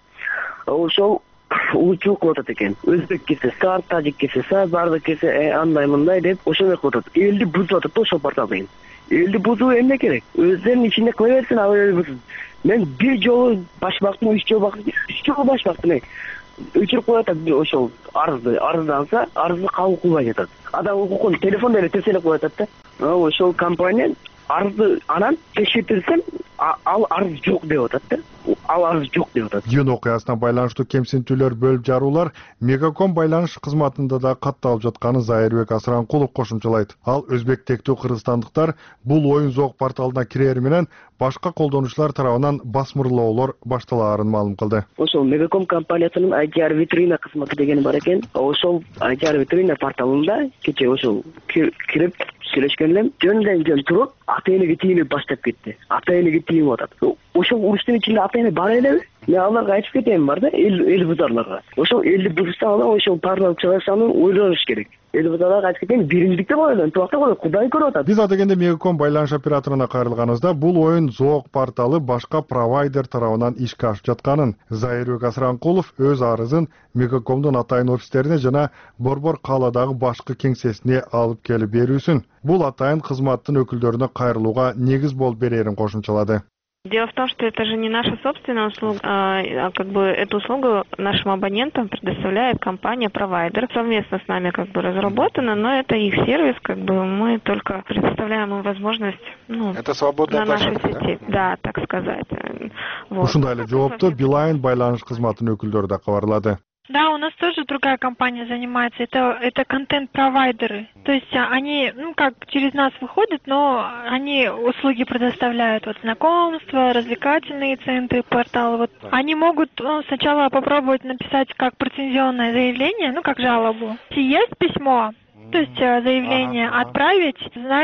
Ошол улутчулук кылып атат экен. Өзбек кесе, сарт, тажик кесе, бардык кесе андай мындай деп ошондой кылып атат. Элди бузуп атат ошол портал деген. Элди бузуу эмне керек? Өздөрүнүн ичинде кыла берсин, ал элди бузуп. Мен бир жолу башбактым, 3 жолу башбактым. Өчүрүп коет ошол арызданса, арызды кабыл кылбай жатат. Адам укукун телефондо эле тескелеп коет да. Ошол компания арызды анан текшертирсем, ал арыз жок деп атат да. Ал арыз жок деп атат. Жөн окуясына байланыштуу кемсинтүүлөр бөлүп жаруулар Мегаком байланыш кызматында да катталып жатканын Зайырбек Асранкулов кошумчалайт. Ал өзбектектүү кыргызстандыктар бул оюн зоок порталына кирери менен башка колдонуучулар тарабынан басмырлоолор башталаарын маалым кылды. Ошол Мегаком компаниясынын ITR витрина кызматы деген бар экен. Ошол ITR витрина порталында кече ошол кирип сүйлөшкөн элем. Жөн туруп, ата-энеге тийинип баштап кетти. Ата-энеге тийинип атат. Ошол уруштун ичинде ата-эне бар элеби? Мен аларга айтып кетем бар да, эл бузарларга. Ошол элди бузса ошол портал чыгарсанын ойлоnuш керек. Эл бузарларга айтып кетем, биримдикте коелу, тубакта коелу, Кудай көрүп атат. Биз адегенде Мегаком байланыш операторуна кайрылганыбызда бул оюн зоок порталы башка провайдер тарабынан ишке ашып жатканын Зайырбек Асранкулов өз арызын Мегакомдун атайын офистерине жана Борбор кааладагы башкы кеңсесине алып келип берүүсүн. Бул атайын кызматтын өкүлдөрүнө кайрылууга негиз болуп берерин кошумчалады. Дело в том, что это же не наша собственная услуга, а эту услугу нашим абонентам предоставляет компания-провайдер. Совместно с нами разработана, но это их сервис, мы только предоставляем им возможность это свободная на нашей площадка, сети. Да, так сказать. Ушундай эле жоопту Билайн байланыш кызматынын өкүлдөрү да кабарлады. Да, у нас тоже другая компания занимается. Это контент-провайдеры. То есть они, через нас выходят, но они услуги предоставляют. Знакомства, развлекательные центры, порталы. Они могут сначала попробовать написать как претензионное заявление, как жалобу. Если есть письмо, то есть заявление отправить,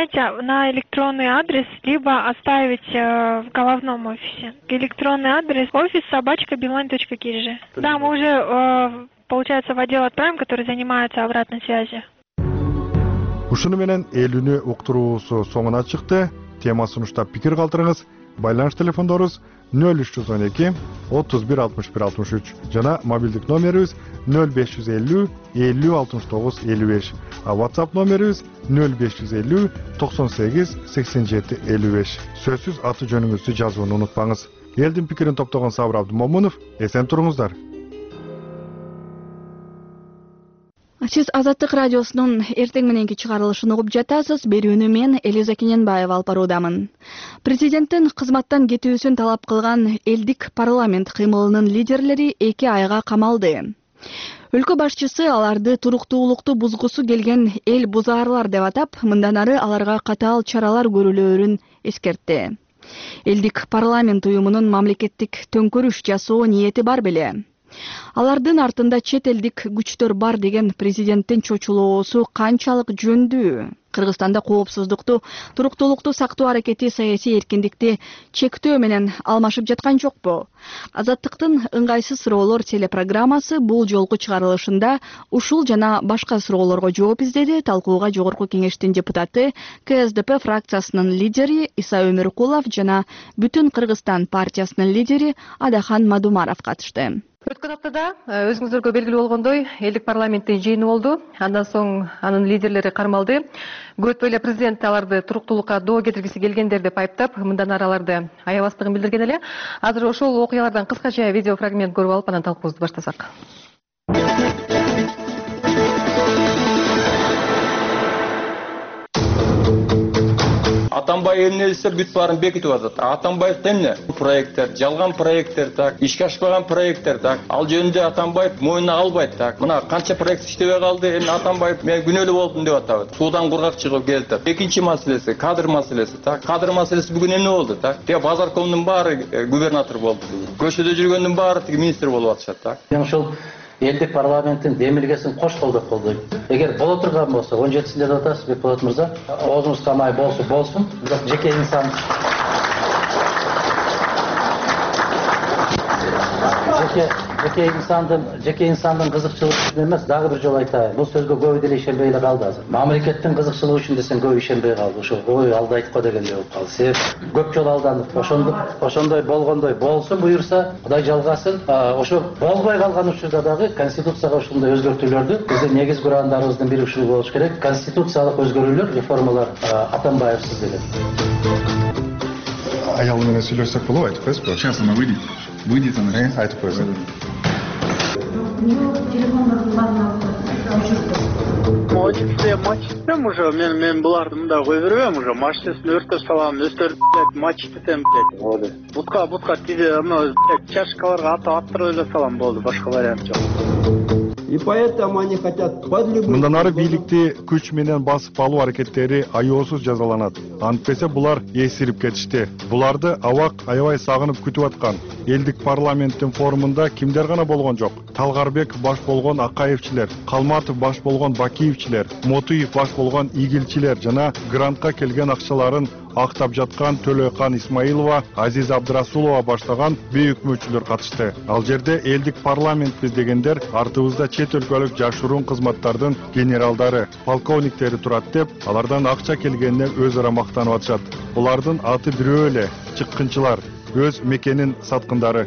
на электронный адрес, либо оставить в головном офисе. Электронный адрес office@beeline.kz. Да, мы уже, получается, в отдел отправим, который занимается обратной связью. Ушуну менен элүүнү уктуруусу соңуна чыкты. Тема сунуштап пикир калтырыңыз. Байланыш телефондорубуз 0312 31 61 63 жана мобилдик номерибиз 0550 50 69 55. WhatsApp номерибиз 0550 98 87 55. Сөзсүз аты жөнүңүздү жазууну унутпаңыз. Элдин пикирин топтогон Сабыр Абдымомунов, эсен туруңуздар. Сиз Азаттык радиосунун эртең мененки чыгарылышын угуп жатасыз. Берүүнү мен Элиза Кененбаева алып баруудамын. Президенттин кызматтан кетүүсүн талап кылган элдик парламент кыймылынын лидерлери 2 айга камалды. Өлкө башчысы аларды туруктуулукту бузгусу келген эл бузаарлар деп атап, мындан ары аларга катаал чаралар көрүлөөрүн эскертти. Элдик парламент уюмунун мамлекеттик төңкөрүш жасоо ниети бар беле. Алардын артында чет элдик күчтөр бар деген президенттин чочулоосу канчалык жөндүү? Кыргызстанда коопсуздукту, туруктуулукту сактоо аракети саясий эркиндикти чектөө менен алмашып жаткан жокпу? Азаттыктын ыңгайсыз суроолор телепрограммасы бул жолку чыгарылышында ушул жана башка суроолорго жооп издеди. Талкууга Жогорку Кеңештин депутаты, КСДП фракциясынын лидери Иса Өмүркулов жана Бүтүн Кыргызстан партиясынын лидери Адахан Мадумаров катышты. Өткөн аптада өзүңүздөргө белгилүү болгондой, элдик парламенттин жыйыны болду. Андан соң анын лидерлери кармалды. Көтпөй эле президент аларды туруктуулукка доо кетиргиси келгендер деп айыптап, мындан ары аларды аябастыгын билдирген эле. Азыр ошол окуялардан кыскача видео фрагмент көрүп алып, анан талкуубузду баштасак. Атамбаев эмне десе бүт баарын бекитип атат. Атамбаев эмне? Проекттер, жалган проекттер так, ишке ашпаган проекттер так. Ал жөнүндө Атамбаев мойнуна албайт так. Мына канча проект иштебей калды, эми Атамбаев мен күнөөлүү болдум деп атабыз. Суудан кургак чыгып келди. Экинчи маселеси кадр маселеси так. Кадр маселеси бүгүн эмне болду так? Тиги Базаркомдун баары губернатор болду. Көчөдө жүргөндүн баары тиги министр болуп атышат так. Ошол элдик парламенттин демилгесин кош колдоп болду. Эгер боло турган болсо, 17-синде деп атасыз Бекболот мырза, оозуңуз камай болсун, бирок жеке инсан жеке инсандын кызыкчылыгы үчүн эмес, дагы бир жолу айтайын. Бул сөзгө көбү деле ишенбей эле калды азыр. Мамлекеттин кызыкчылыгы үчүн десең көбү ишенбей калды. Ошо ой алды айтып кой дегендей болуп калды. Себеп көп жолу алдандык. Ошондой болгондой болсун буюрса, Кудай жалгасын. Ошо болбой калган учурда дагы конституцияга ушундай өзгөртүүлөрдү биздин негизги урандарыбыздын бири ушул болуш керек. Конституциялык өзгөрүүлөр, реформалар Атамбаевсиз делет. Аялы менен сүйлөшсөк болобу, айтып коесузбу? Сейчас она выйдет. Выйдет она, айтып коесуз. Матч істем уже, мен буларды мында кой бербейм уже. Матч істесин өртөп салам, өстөрүп, матч істесем, бутка тиде, чашкаларга аттырып эле салам болду, башка вариант жок. И поэтому они хотят под любым... Мындан ары бийликти күч менен басып алуу аракеттери аяосуз жазаланат. Антпесе булар эсирип кетишти. Буларды абак аябай сагынып күтүп аткан. Элдик парламенттин форумунда кимдер гана болгон жок. Талгарбек баш болгон Акаевчилер, Калматов баш болгон Бакиевчилер, Мотуев баш болгон Игилчилер жана грантка келген акчаларын актап жаткан Төлөкан Исмаилова, Азиз Абдрасулова баштаган бейөкмөчүлөр катышты. Ал жерде элдик парламентпиз дегендер артыбызда чет өлкөлүк жашыруун кызматтардын генералдары, полковниктери турат деп, алардан акча келгенине өз ара мактанып атышат. Булардын аты бирөө эле, чыккынчылар, өз мекенин саткындары.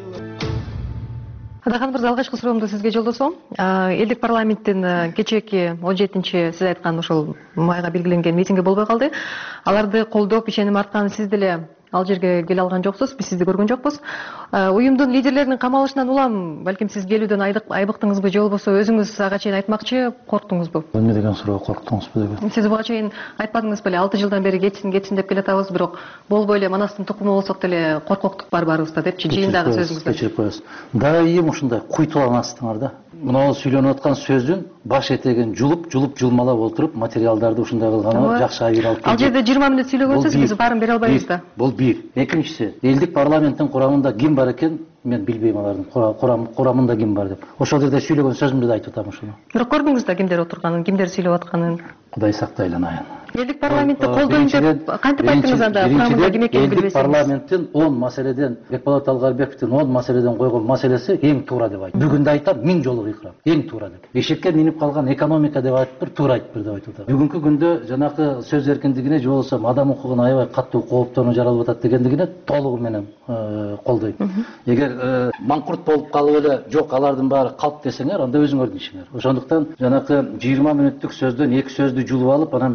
Адахан мырза, алгачкы суроомду сизге жолдосом. Элдик парламенттин кечээки 17-сиз айткан ошол майга белгиленген митинги болбой калды. Аларды колдоп, ишеним арткан сиз деле ал жерге келе алган жоксуз, биз сизди көргөн жокпуз. Уюмдун лидерлеринин камалышынан улам, балким сиз келүүдөн айбыктыңызбы, же болбосо өзүңүз ага чейин айтмакчы корктуңузбу? Эмне деген суроо, корктуңузбу деген? Сиз буга чейин айтпадыңыз беле, 6 жылдан бери кетсин деп келатабыз, бирок болбой эле манастын тукуму болсок деле коркоктук бар баарыбызда депчи жыйындагы сөзүңүздө. Кечирип коесуз. Дайым ушундай куйтуланасыздар да. Мына сүйлөнүп аткан сөздүн баш этегин жулуп жылмалап отуруп материалдарды ушундай кылганы жакшы айыр алып келди. Ал жерде 20 мүнөт сүйлөгөнсүз, биз баарын бере албайбыз да. Бул бир. Экинчиси, элдик парламенттин курамында ким бар экен? Мен билбейм алардын курамында ким бар деп. Ошол жерде сүйлөгөн сөзүмдү да айтып атам ушуну. Бирок көрдүңүз да кимдер отурганын, кимдер сүйлөп атканын? Кудай сактайлын айын. Элдик парламентти колдойм деп кантип айттыңыз анда? Курамында ким экенин билбесеңиз. Элдик парламенттин 10 маселеден, Бекболот Талгарбековдун 10 маселеден койгон маселеси эң туура деп айтты. Бүгүн да айтам, 1000 жолу кыйкырам. Эң туура деп. Эшекке минип калган экономика деп айтып бир, туура айтып бир деп айтып атам. Бүгүнкү күндө жанакы сөз эркиндигине же болбосо адам укугуна аябай катуу кооптонуу жаралып атат дегендигине толугу менен колдойм. Эгер маңкурт болуп калып эле жок алардын баары калп десеңер, анда өзүңөрдүн ишиңер. Ошондуктан жанакы 20 мүнөттүк сөздөн 2 сөздү жулуп алып, анан бири-бирине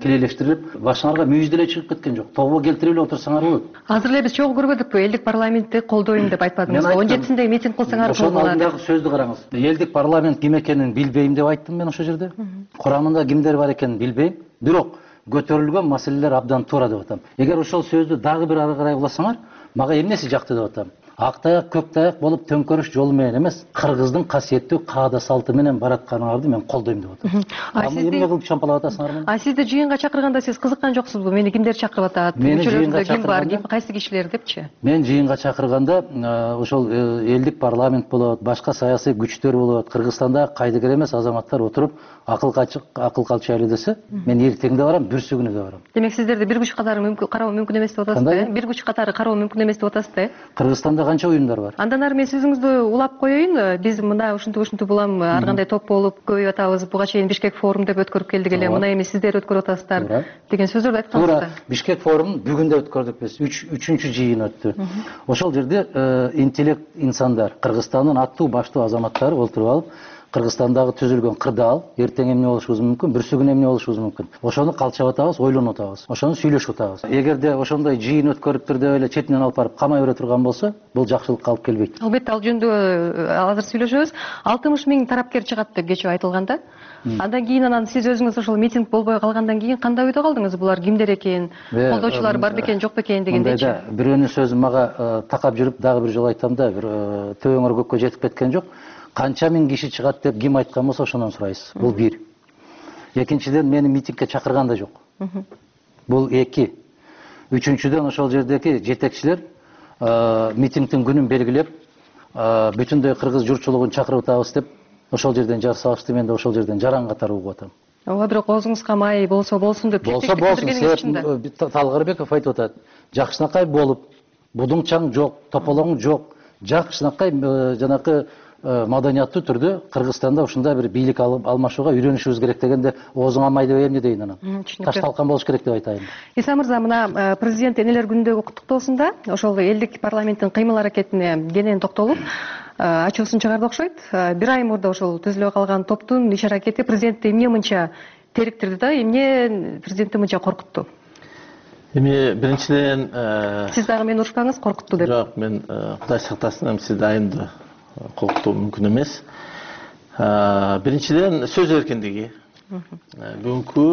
тилелештирип башыңарга мүйүз деле чыгып кеткен жок. Тобо келтирип эле отурсаңар болот. Азыр эле биз чогуу көрбөдүкпү? Элдик парламентти колдойм деп айтпадыңызбы? 17-синде митинг кылсаңар болот. Ошонун алдындагы сөздү караңыз. Элдик парламент ким экенин билбейм деп айттым мен ошол жерде. Курамында кимдер бар экенин билбейм. Бирок көтөрүлгөн маселелер абдан туура деп атам. Эгер ошол сөздү дагы бир ары карай уласаңар, мага эмнеси жакты деп атам. Ак таяк, көк таяк болуп төңкөрүш жолу менен эмес, кыргыздын касиеттүү каада салты менен баратканыңарды мен колдойм деп атам. Эмне кылып чампалап атасыңар мени? Сизди жыйынга чакырганда сиз кызыккан жоксузбу? Мени кимдер чакырып атат? Мүчөлөрүндө ким бар, кайсы кишилер депчи? Мен жыйынга чакырганда ошол элдик парламент болот, башка саясий күчтөр болот, Кыргызстанда кайдыгер эмес азаматтар отуруп акыл калчайлы десе, мен эртең да барам, бүрсүгүнү да барам. Демек сиздерди бир күч катары кароо мүмкүн эмес деп атасызбы? Бир күч катары кароо мүмкүн эмес деп атасызбы? Кыргызстанда канча уюмдар бар? Андан ары мен сөзүңүздү улап коеюн. Биз мына ушинтип улам ар кандай топ болуп көбөйүп атабыз. Буга чейин Бишкек форум деп өткөрүп келдик эле. Мына эми сиздер өткөрүп атасыздар деген сөздөрдү айткансыздар. Туура. Бишкек форумун бүгүн да өткөрдүк биз. 3-үчүнчү жыйын өттү. Ошол жерде интеллект инсандар, Кыргызстандын аттуу баштуу азаматтары олтуруп алып, Кыргызстандагы түзүлгөн кырдаал, эртең эмне болушубуз мүмкүн, бүрсүгүн эмне болушубуз мүмкүн. Ошону калчап атабыз, ойлонуп атабыз. Ошону сүйлөшүп атабыз. Эгерде ошондой жыйын өткөрүптүр деп эле четинен алып барып камай бере турган болсо, бул жакшылыкка алып келбейт. Албетте, ал жөнүндө азыр сүйлөшөбүз. 60 миң тарапкер чыгат деп кечээ айтылганда. Андан кийин сиз өзүңүз ошол митинг болбой калгандан кийин кандай ойдо калдыңыз? Булар кимдер экен? Колдоочулар бар бекен, жок бекен дегендечи. Бирөөнүн сөзү мага такап жүрүп дагы бир жолу айтам да, бир төбөңөр көккө жетип кеткен жок. Канча миң киши чыгат деп ким айткан болсо ошондон сурайсыз. Бул бир. Экинчиден мени митингге чакырган да жок. Бул эки. Үчүнчүдөн ошол жердеги жетекчилер митингдин күнүн белгилеп, бүтүндөй кыргыз журтчулугун чакырып атабыз деп ошол жерден жар салышты. Мен да ошол жерден жаран катары угуп атам. Ооба, бирок оозуңузга май болсо болсун деп болсун. Талгарбеков айтып атат. Жакшынакай болуп, будуңчаң жок, тополоң жок. Жакшынакай жанакы маданияттуу түрдө Кыргызстанда ушундай бир бийлик алмашууга үйрөнүшүбүз керек дегенде оозуңа май деп эмне дейин анан? Таш талкан болуш керек деп айтайын. Иса мырза, мына президент энелер күнүндөгү куттуктоосунда ошол элдик парламенттин кыймыл аракетине кенен токтолуп ачуусун чыгарды окшойт. Бир ай мурда ошол түзүлө калган топтун иш аракети президентти эмне мынча териктирди да, эмне президентти мынча коркутту? Эми биринчиден сиз дагы мени урушпаңыз, коркутту деп. Жок, мен Кудай сактасын, сизди айымды коркутуу мүмкүн эмес. Биринчиден сөз эркиндиги. Бүгүнкү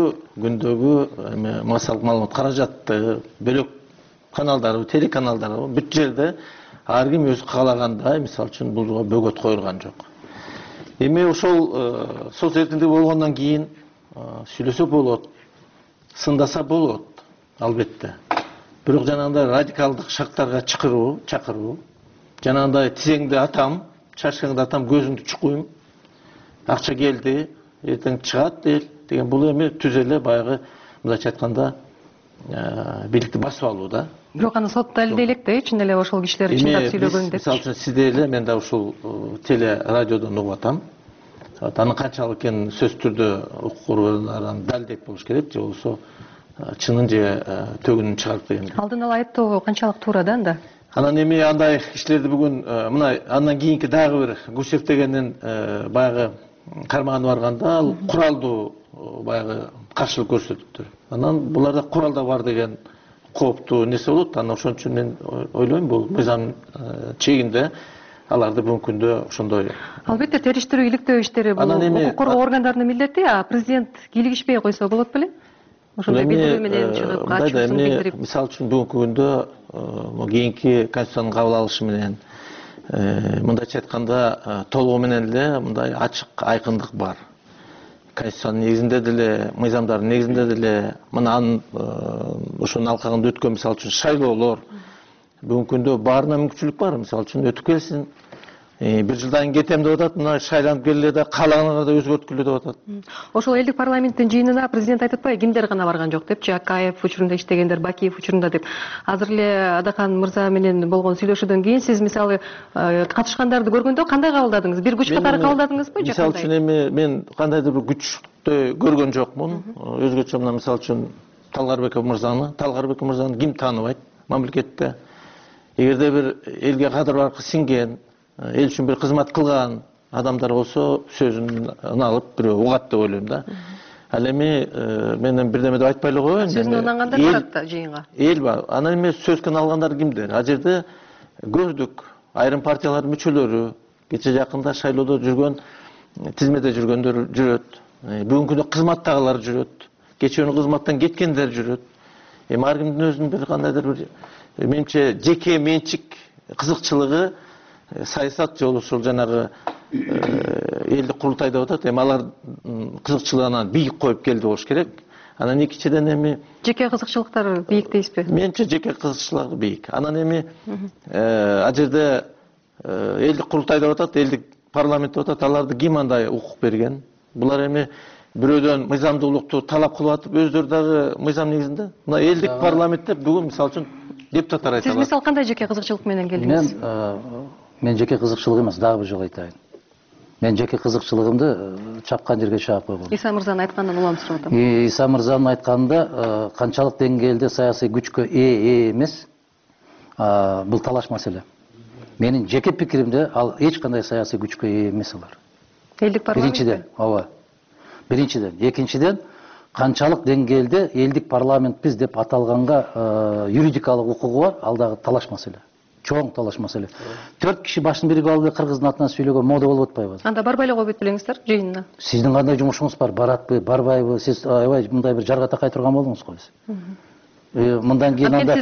күндөгү массалык маалымат каражатты, бөлөк каналдары, телеканалдары бүт жерде ар ким өзү каалагандай, мисалы үчүн бул бөгөт коюлган жок. Эми ошол сөз эркиндиги болгондон кийин сүйлөсө болот, сындаса болот, албетте. Бирок жанагындай радикалдык шарттарга чакыруу, жанагындай тизеңди атам, чачкаңды атам, көзүңдү чукуйм, акча келди, эртең чыгат деген бул эми түз эле баягы мындайча айтканда бийликти басып алуу да. Бирок аны сот далилдей элек да, чын эле ошол кишилер чындап сүйлөгөн деп. Мисалы үчүн сизде эле мен да ушул теле радиодон угуп атам. Анын канчалык экенин сөзсүз түрдө укук оргондорунан далилдейт болуш керек, же болбосо чынын же төгүнүн чыгарып дегенде. Алдын ала айыптоо канчалык туура да анда? Анан эми андай кишилерди бүгүн мына андан кийинки дагы бир Гусев дегендин баягы кармаганы барганда ал куралдуу баягы каршылык көрсөтүптүр. Анан буларда курал да бар деген кооптуу нерсе болот. Анан ошон үчүн мен ойлойм бул мыйзам чегинде аларды бүгүнкү күндө ошондой. Албетте, териштирүү, иликтөө иштери бул укук коргоо органдарынын милдети, а президент кийлигишпей койсо болот беле? Ошондой билдирүү менен чыгып, ачуусун билдирип. Мисалы үчүн бүгүнкү күндө кийинки конституциянын кабыл алышы менен мындайча айтканда толугу менен эле мындай ачык айкындык бар. Конституциянын негизинде деле, мыйзамдардын негизинде деле мына анын ошонун алкагында өткөн мисалы үчүн шайлоолор бүгүнкү күндө баарына мүмкүнчүлүк бар. Мисалы үчүн өтүп келсин. Бир жылдан кийин кетем деп атат, мына шайланып келе да каалаганга да өзгөрткүлө деп атат. Ошол элдик парламенттин жыйынына президент айтып атпайбы, кимдер гана барган жок депчи, Акаев учурунда иштегендер, Бакиев учурунда деп. Азыр эле Адахан мырза менен болгон сүйлөшүүдөн кийин сиз мисалы катышкандарды көргөндө кандай кабылдадыңыз? Бир күч катары кабылдадыңызбы же кандай? Мисалы үчүн эми мен кандайдыр бир күчтөй көргөн жокмун. Өзгөчө мына мисалы үчүн Талгарбеков мырзаны ким тааныбайт мамлекетте? Эгерде бир элге кадыр баркы сиңген, эл үчүн бир кызмат кылган адамдар болсо сөзүн алып бирөө угат деп ойлойм да. Ал эми менен бирдеме деп айтпай эле коеюн. Сөзүнө ынангандар барат да жыйынга. Эл бар. Анан эми сөзгөн алгандар кимдер? Ал жерде көрдүк. Айрым партиялардын мүчөлөрү, кече жакында шайлоодо жүргөн, тизмеде жүргөндөр жүрөт. Бүгүнкү күндө кызматтагылар жүрөт. Кечээ кызматтан кеткендер жүрөт. Эми ар кимдин өзүнүн бир кандайдыр бир менимче жеке менчик кызыкчылыгы, саясат жолу ушул жанагы элдик курултай деп атат. Эми алар кызыкчылыгынан бийик коюп келди болуш керек. Анан экинчиден эми жеке кызыкчылыктары бийик дейсизби? Менимче жеке кызыкчылыгы бийик. Анан эми ал жерде элдик курултай деп атат, элдик парламент деп атат. Аларды ким андай укук берген? Булар эми бирөөдөн мыйзамдуулукту талап кылып атып, өздөрү дагы мыйзам негизинде. Мына элдик парламентте бүгүн мисалы үчүн депутаттар айтат. Сиз мисалы кандай жеке кызыкчылык менен келдиңиз? Мен жеке кызыкчылык эмес, дагы бир жолу айтайын. Мен жеке кызыкчылыгымды чапкан жерге чаап койгом. Иса мырзанын айтканынан улам сурап атам. Иса мырзанын айтканында канчалык деңгээлде саясий күчкө ээ эмес, бул талаш маселе. Менин жеке пикиримде ал эч кандай саясий күчкө ээ эмес алар. Элдик парламент. Биринчиден, ооба. Биринчиден, экинчиден канчалык деңгээлде элдик парламентпиз деп аталганга юридикалык укугу бар, ал дагы талаш маселе. Чоң талаш маселе. 4 киши башын биригип алып кыргыздын атынан сүйлөгөн мода болуп атпайбы? Анда барбай эле койбойт белеңиздер жыйынына. Сиздин кандай жумушуңуз бар? Баратпы, барбайбы? Сиз аябай мындай бир жарга такай турган болдуңуз го. Мындан кийин анда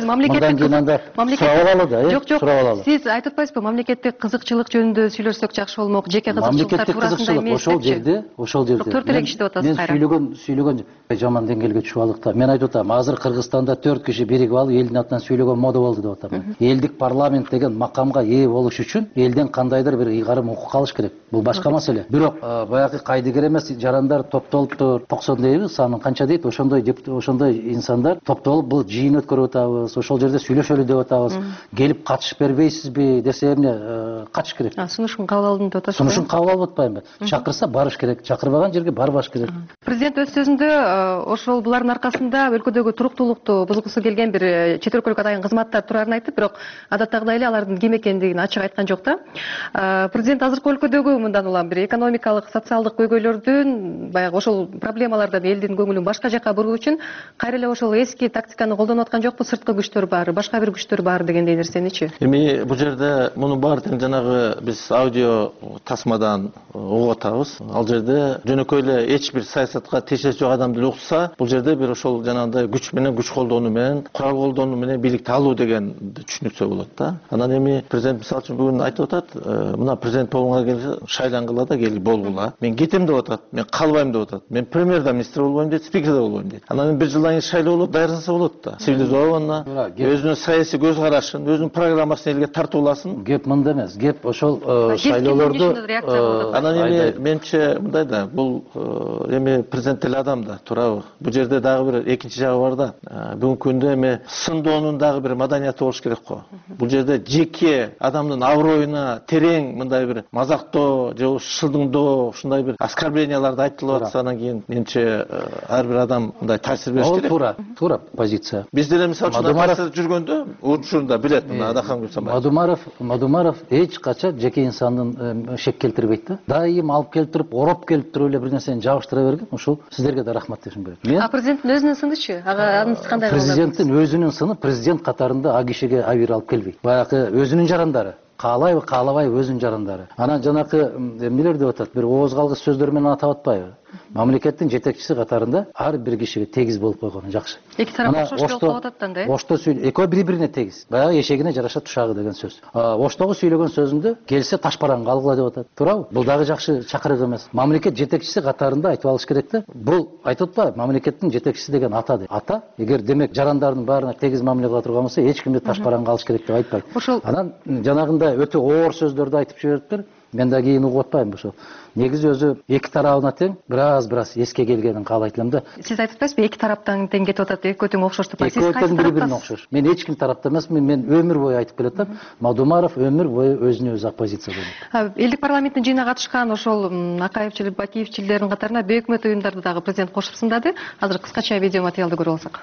сурап алалы да, Жок, сурап алалы. Сиз айтып атпайсызбы, мамлекеттик кызыкчылык жөнүндө сүйлөшсөк жакшы болмок, жеке кызыкчылыктар туурасында эмес. Ошол жерде. Төрт эле киши деп атасыз кайра. Мен сүйлөгөн жаман деңгээлге түшүп алдык да. Мен айтып атам, азыр Кыргызстанда 4 киши биригип алып элдин атынан сүйлөгөн мода болду деп атам. Элдик парламент деген макамга ээ болуш үчүн элден кандайдыр бир ыйгарым укук алыш керек. Бул башка маселе. Бирок баягы кайдыгер эмес жарандар топтолуптур, 90 дейбиз, санын канча дейт, ошондой инсандар топтолуп бул жыйын өткөрүп атабыз, ошол жерде сүйлөшөлү деп атабыз. Келип катышып бербейсизби десе эмне катыш керек. Сунушун кабыл алдым деп атасыз. Сунушун кабыл алып атпайбы? Чакырса барыш керек, чакырбаган жерге барбаш керек. Президент өз сөзүндө ошол булардын аркасында өлкөдөгү туруктуулукту бузгусу келген бир чет өлкөлүк атайын кызматтар турарын айтып, бирок адаттагыдай эле алардын ким экендигин ачык айткан жок да. Президент азыркы өлкөдөгү мындан улам бир экономикалык, социалдык көйгөйлөрдүн, баягы ошол проблемалардан элдин көңүлүн башка жака буруу үчүн кайра эле ошол эски тактиканы колдонуп аткан жокпу? Сырткы күчтөр бар, башка бир күчтөр бар дегендей нерсеничи? Эми бул жерде мунун баарын жанагы биз аудио тасмадан угуп атабыз. Ал жерде жөнөкөй эле эч бир саясатка тиешеси жок адамды укса, бул жерде бир ошол жанагындай күч менен күч колдонуу менен, курал колдонуу менен бийликти алуу деген түшүнүксө болот да. Анан эми президент мисалы үчүн бүгүн айтып атат, мына президент болгонго келсе шайлангыла да кел болгула. Мен кетем деп атат, мен калбайм деп атат. Мен премьер да министр болбойм дейт, спикер да болбойм дейт. Анан бир жылдан кийин шайлоо болот, даярданса болот да. Цивилизованно, өзүнүн саясий көз карашын, өзүнүн программасын элге тартууласын. Кеп мында эмес, кеп ошол шайлоолорду. Анан эми менимче мындай да, бул эми президент эле адам да, туурабы? Бул жерде дагы бир экинчи жагы бар да. Бүгүнкү күндө эми сындоонун дагы бир маданияты болуш керек го. Бул жерде жеке адамдын аброюна терең мындай бир мазактоо же шылдыңдоо, ушундай бир оскорбленияларды айтылып атса, анан кийин менимче ар бир адам мындай таасир бериш керек. Туура позиция. Биз деле мисалы үчүн жүргөндө учурунда билет мына Адахан Гүлсанбаев. Мадумаров эч качан жеке инсандын шек келтирбейт да. Дайым алып келип туруп, ороп келип туруп эле бир нерсени жабыштыра берген. Ушул сиздерге да рахмат дешим керек. А президенттин өзүнүн сынычы? Анын кандай? Президенттин өзүнүн сыны президент катарында а кишиге абийир алып келбейт. Баягы өзүнүн жарандары. Каалайбы, каалабайбы өзүнүн жарандары. Анан жанакы эмнелер деп атат, бир ооз калгыс сөздөр менен атап атпайбы? Мамлекеттин жетекчиси катарында ар бир кишиге тегиз болуп койгону жакшы. Эки тарап окшош болуп атат да, э? Ошто экөө бири-бирине тегиз. Баягы эшегине жараша тушагы деген сөз. Оштогу сүйлөгөн сөзүндө келсе ташпараң калгыла деп атат. Туурабы? Бул дагы жакшы чакырык эмес. Мамлекет жетекчиси катарында айтып алыш керек да. Бул айтып атпайбы? Мамлекеттин жетекчиси деген ата деп. Ата, эгер демек жарандардын баарына тегиз мамиле кыла турган болсо, эч кимди ташпараң калыш керек деп айтпайт. Анан жанагындай өтө оор сөздөрдү айтып жибериптир. Мен да кийин угуп атпайм ошо. Негизи өзү эки тарабына тең, бираз эске келгенин каалайт элем да. Сиз айтып атпайсызбы, эки тараптан тең кетип атат, экөө тең окшош деп. Сиз кайсы тараптан? Окшош. Мен эч ким тарапта эмесмин, мен өмүр бою айтып келатам. Мадумаров өмүр бою өзүнө өзү оппозиция болот. Элдик парламенттин жыйынына катышкан ошол Акаевчил, Бакиевчилердин катарына бөйөк өкмөт уюмдарды дагы президент кошуп сындады. Азыр кыскача видео материалды көрүп алсак.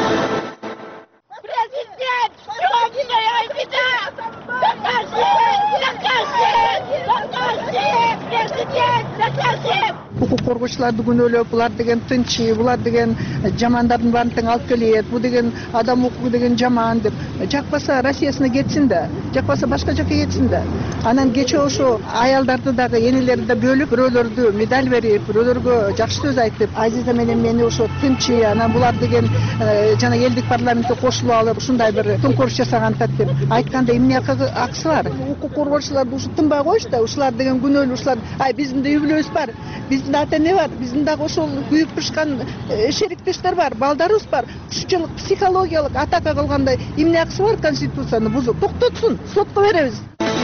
Президент, строгая беда! Докажи! Президент, докажи! укук коргоочуларды күнөөлөп, булар деген тынчы, булар деген жамандардын баарын тең алып келет, бул деген адам укугу деген жаман деп. Жакпаса Россиясына кетсин да, жакпаса башка жака кетсин да. Анан кече ошо аялдарды дагы энелерди да бөлүп, бирөөлөрдү медаль берип, бирөөлөргө жакшы сөз айтып, Азиза менен мени ошо тынчы, анан булар деген жана элдик парламентке кошулуп алып, ушундай бир төңкөрүш жасагантат деп айтканда эмне акысы бар? Укук коргоочуларды ушу тынбай коюш да, ушулар деген күнөөлүү, ушулар, биздин да үй бүлөбүз бар, биздин ата эне бар, биздин дагы ошол күйүп бышкан шериктештер бар, балдарыбыз бар. Ушунчалык психологиялык атака кылгандай эмне акысы бар Конституцияны бузуп? Токтотсун, сотко беребиз.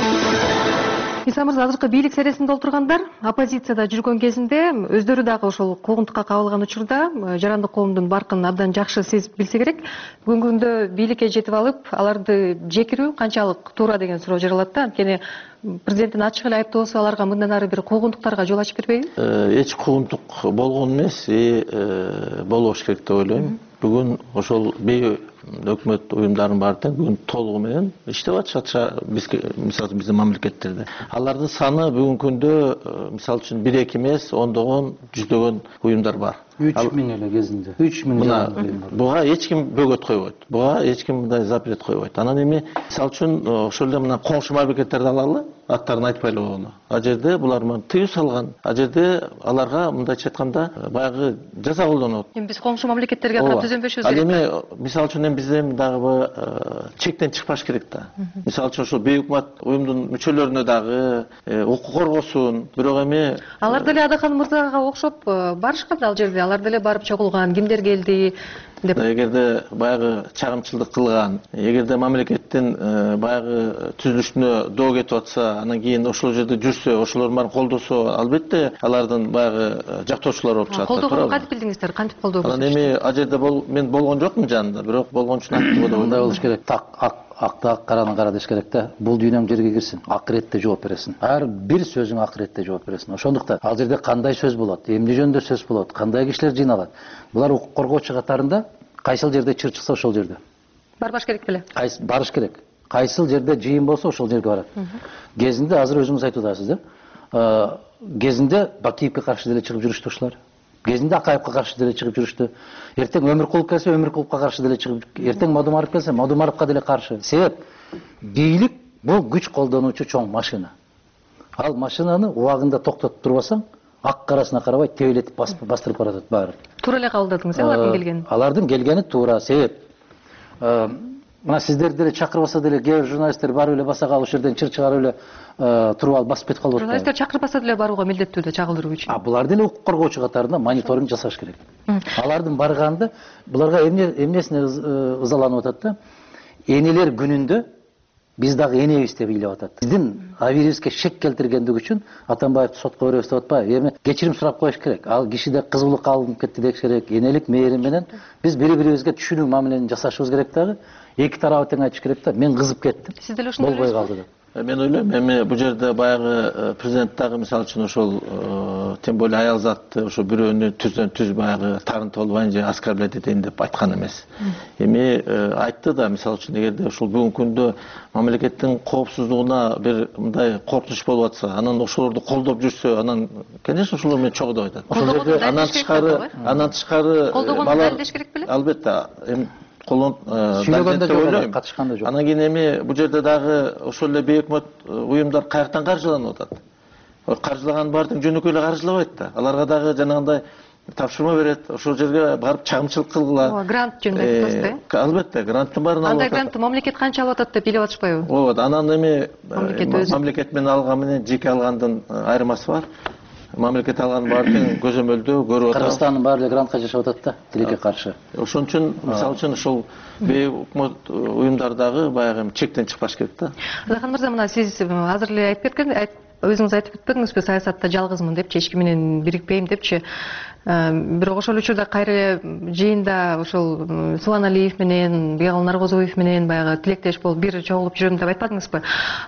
Иса мырза, азыркы бийлик сересинде отургандар оппозицияда жүргөн кезинде өздөрү дагы ошол куугунтукка кабылган учурда жарандык коомдун баркын абдан жакшы сезип билсе керек. Бүгүнкү күндө бийликке жетип алып, аларды жекирүү канчалык туура деген суроо жаралат да. Анткени президенттин ачык эле айыптоосу аларга мындан ары бир куугунтуктарга жол ачып бербейби? Эч куугунтук болгон эмес, болбош керек деп ойлойм. Бүгүн ошол өкмөт уюмдарынын баары тең бүгүн толугу менен иштеп атышат мисалы биздин мамлекеттерде. Алардын саны бүгүнкү күндө мисалы үчүн 1-2 эмес, ондогон, жүздөгөн уюмдар бар. 3000 эле кезинде. 3000. Буга эч ким бөгөт койбойт. Буга эч ким мындай запрет койбойт. Анан эми мисалы үчүн ошол эле мына коңшу мамлекеттерди алалы, аттарын айтпай эле болгону. А жерде булар тыюу салган. А жерде аларга мындайча айтканда баягы жаза колдонот. Эми биз коңшу мамлекеттерге карап түзөнбөшүбүз керек. Ал эми мисалы үчүн бизде дагы чектен чыкпаш керек да. Мисалы үчүн ошол бейөкмөт уюмдун мүчөлөрүнө дагы укук коргосун, бирок эми алар деле Адахан мырзага окшоп барышкан ал жерде. Алар деле барып чогулган, кимдер келди деп. Эгерде баягы чагымчылдык кылган, эгерде мамлекеттин баягы түзүлүшүнө доо кетип атса, анан кийин ошол жерде жүрсө, ошолор баарын колдосо, албетте алардын баягы жактоочулары болуп чыгат. Колдогонун кантип билдиңиздер? Кантип колдоо көрсөттүңүздөр? Анан эми ал жерде мен болгон жокмун жанында, бирок болгон үчүн айттым деп ойлойм. Болуш керек. Акты ак, караны кара деш керек да. Бул дүйнөң жерге кирсин, акыретте жооп бересиң. Ар бир сөзүң акыретте жооп бересиң. Ошондуктан ал жерде кандай сөз болот, эмне жөнүндө сөз болот, кандай кишилер жыйналат. Булар укук коргоочу катарында кайсыл жерде чыр чыкса ошол жерде барбаш керек беле? Барыш керек. Кайсыл жерде жыйын болсо ошол жерге барат. Кезинде азыр өзүңүз айтып атасыздар. Кезинде Бакиевке каршы деле чыгып жүрүштү ушулар. Кезинде Акаевке каршы деле чыгып жүрүштү. Эртең Өмүркулов келсе Өмүркуловго каршы деле чыгып, эртең Мадумаров келсе Мадумаровго деле каршы. Себеп бийлик бул күч колдонуучу чоң машина. Ал машинаны убагында токтотуп турбасаң, ак карасына карабай тебелетип бастырып баратат баары. Туура эле кабылдадыңыз, алардын келгени? Алардын келгени туура. Себеп мына сиздерди деле чакырбаса деле кээ бир журналисттер барып эле баса калып, ошол жерден чыр чыгарып эле туруп алып басып кетип калып. Журналисттер чакырбаса деле барууга милдеттүү да чагылдыруу үчүн. Булар деле укук коргоочу катарында мониторинг жасаш керек. Алардын барганында буларга эмнесине ызаланып атат да? Энелер күнүндө биз дагы энебиз деп ыйлап атат. Биздин абийибизге шек келтиргендик үчүн Атамбаевди сотко беребиз деп атпайбы? Эми кечирим сурап коюш керек. Ал кишиде кызуулук алынып кетти деш керек. Энелик мээрим менен биз бири-бирибизге түшүнүү мамилени жасашыбыз керек дагы. Эки тарабы тең айтыш керек да. Мен кызып кеттим. Сиз деле ошондой болбой калды деп. Мен ойлойм, эми бул жерде баягы президент дагы мисалы үчүн ошол тем более аял затты ошо бирөөнү түз баягы тарынтып албайын же оскорблять этейин деп айткан эмес. Эми айтты да, мисалы үчүн эгерде ошол бүгүнкү күндө мамлекеттин коопсуздугуна бир мындай коркунуч болуп атса, анан ошолорду колдоп жүрсө, анан конечно ошолор менен чогуу деп айтат. Ошол жерде анан тышкары балдар деш керек беле? Албетте, эми сүйлөгөндө жок, катышканда жок. Анан кийин эми бул жерде дагы ошол эле бейөкмөт уюмдар каяктан каржыланып атат? Каржылаган баары тең жөнөкөй эле каржылабайт да. Аларга дагы жанагындай тапшырма берет, ошол жерге барып чагымчылык кылгыла. Грант жөнүндө айтасыз да? Албетте, гранттын баарын алып атат. Андай грантты мамлекет канча алып атат деп билип атышпайбы? Ооба, анан эми мамлекет менен алган менен жеке алгандын айырмасы бар. Мамлекет алган баары тең көзөмөлдөө көрүп атат. Кыргызстандын баары эле грантка жашап атат да, тилекке каршы. Ошон үчүн мисалы үчүн ошол бейөкмөт уюмдардагы баягы чектен чыкпаш керек да. Адахан мырза, мына сиз азыр эле айтып кеткен, өзүңүз айтып кетпедиңизби, саясатта жалгызмын депчи, эч ким менен бирикпейм депчи. Бирок ошол учурда кайра жыйында ошол Субаналиев менен, Бегал Наргозоев менен баягы тилектеш болуп бир чогулуп жүрөм деп айтпадыңызбы?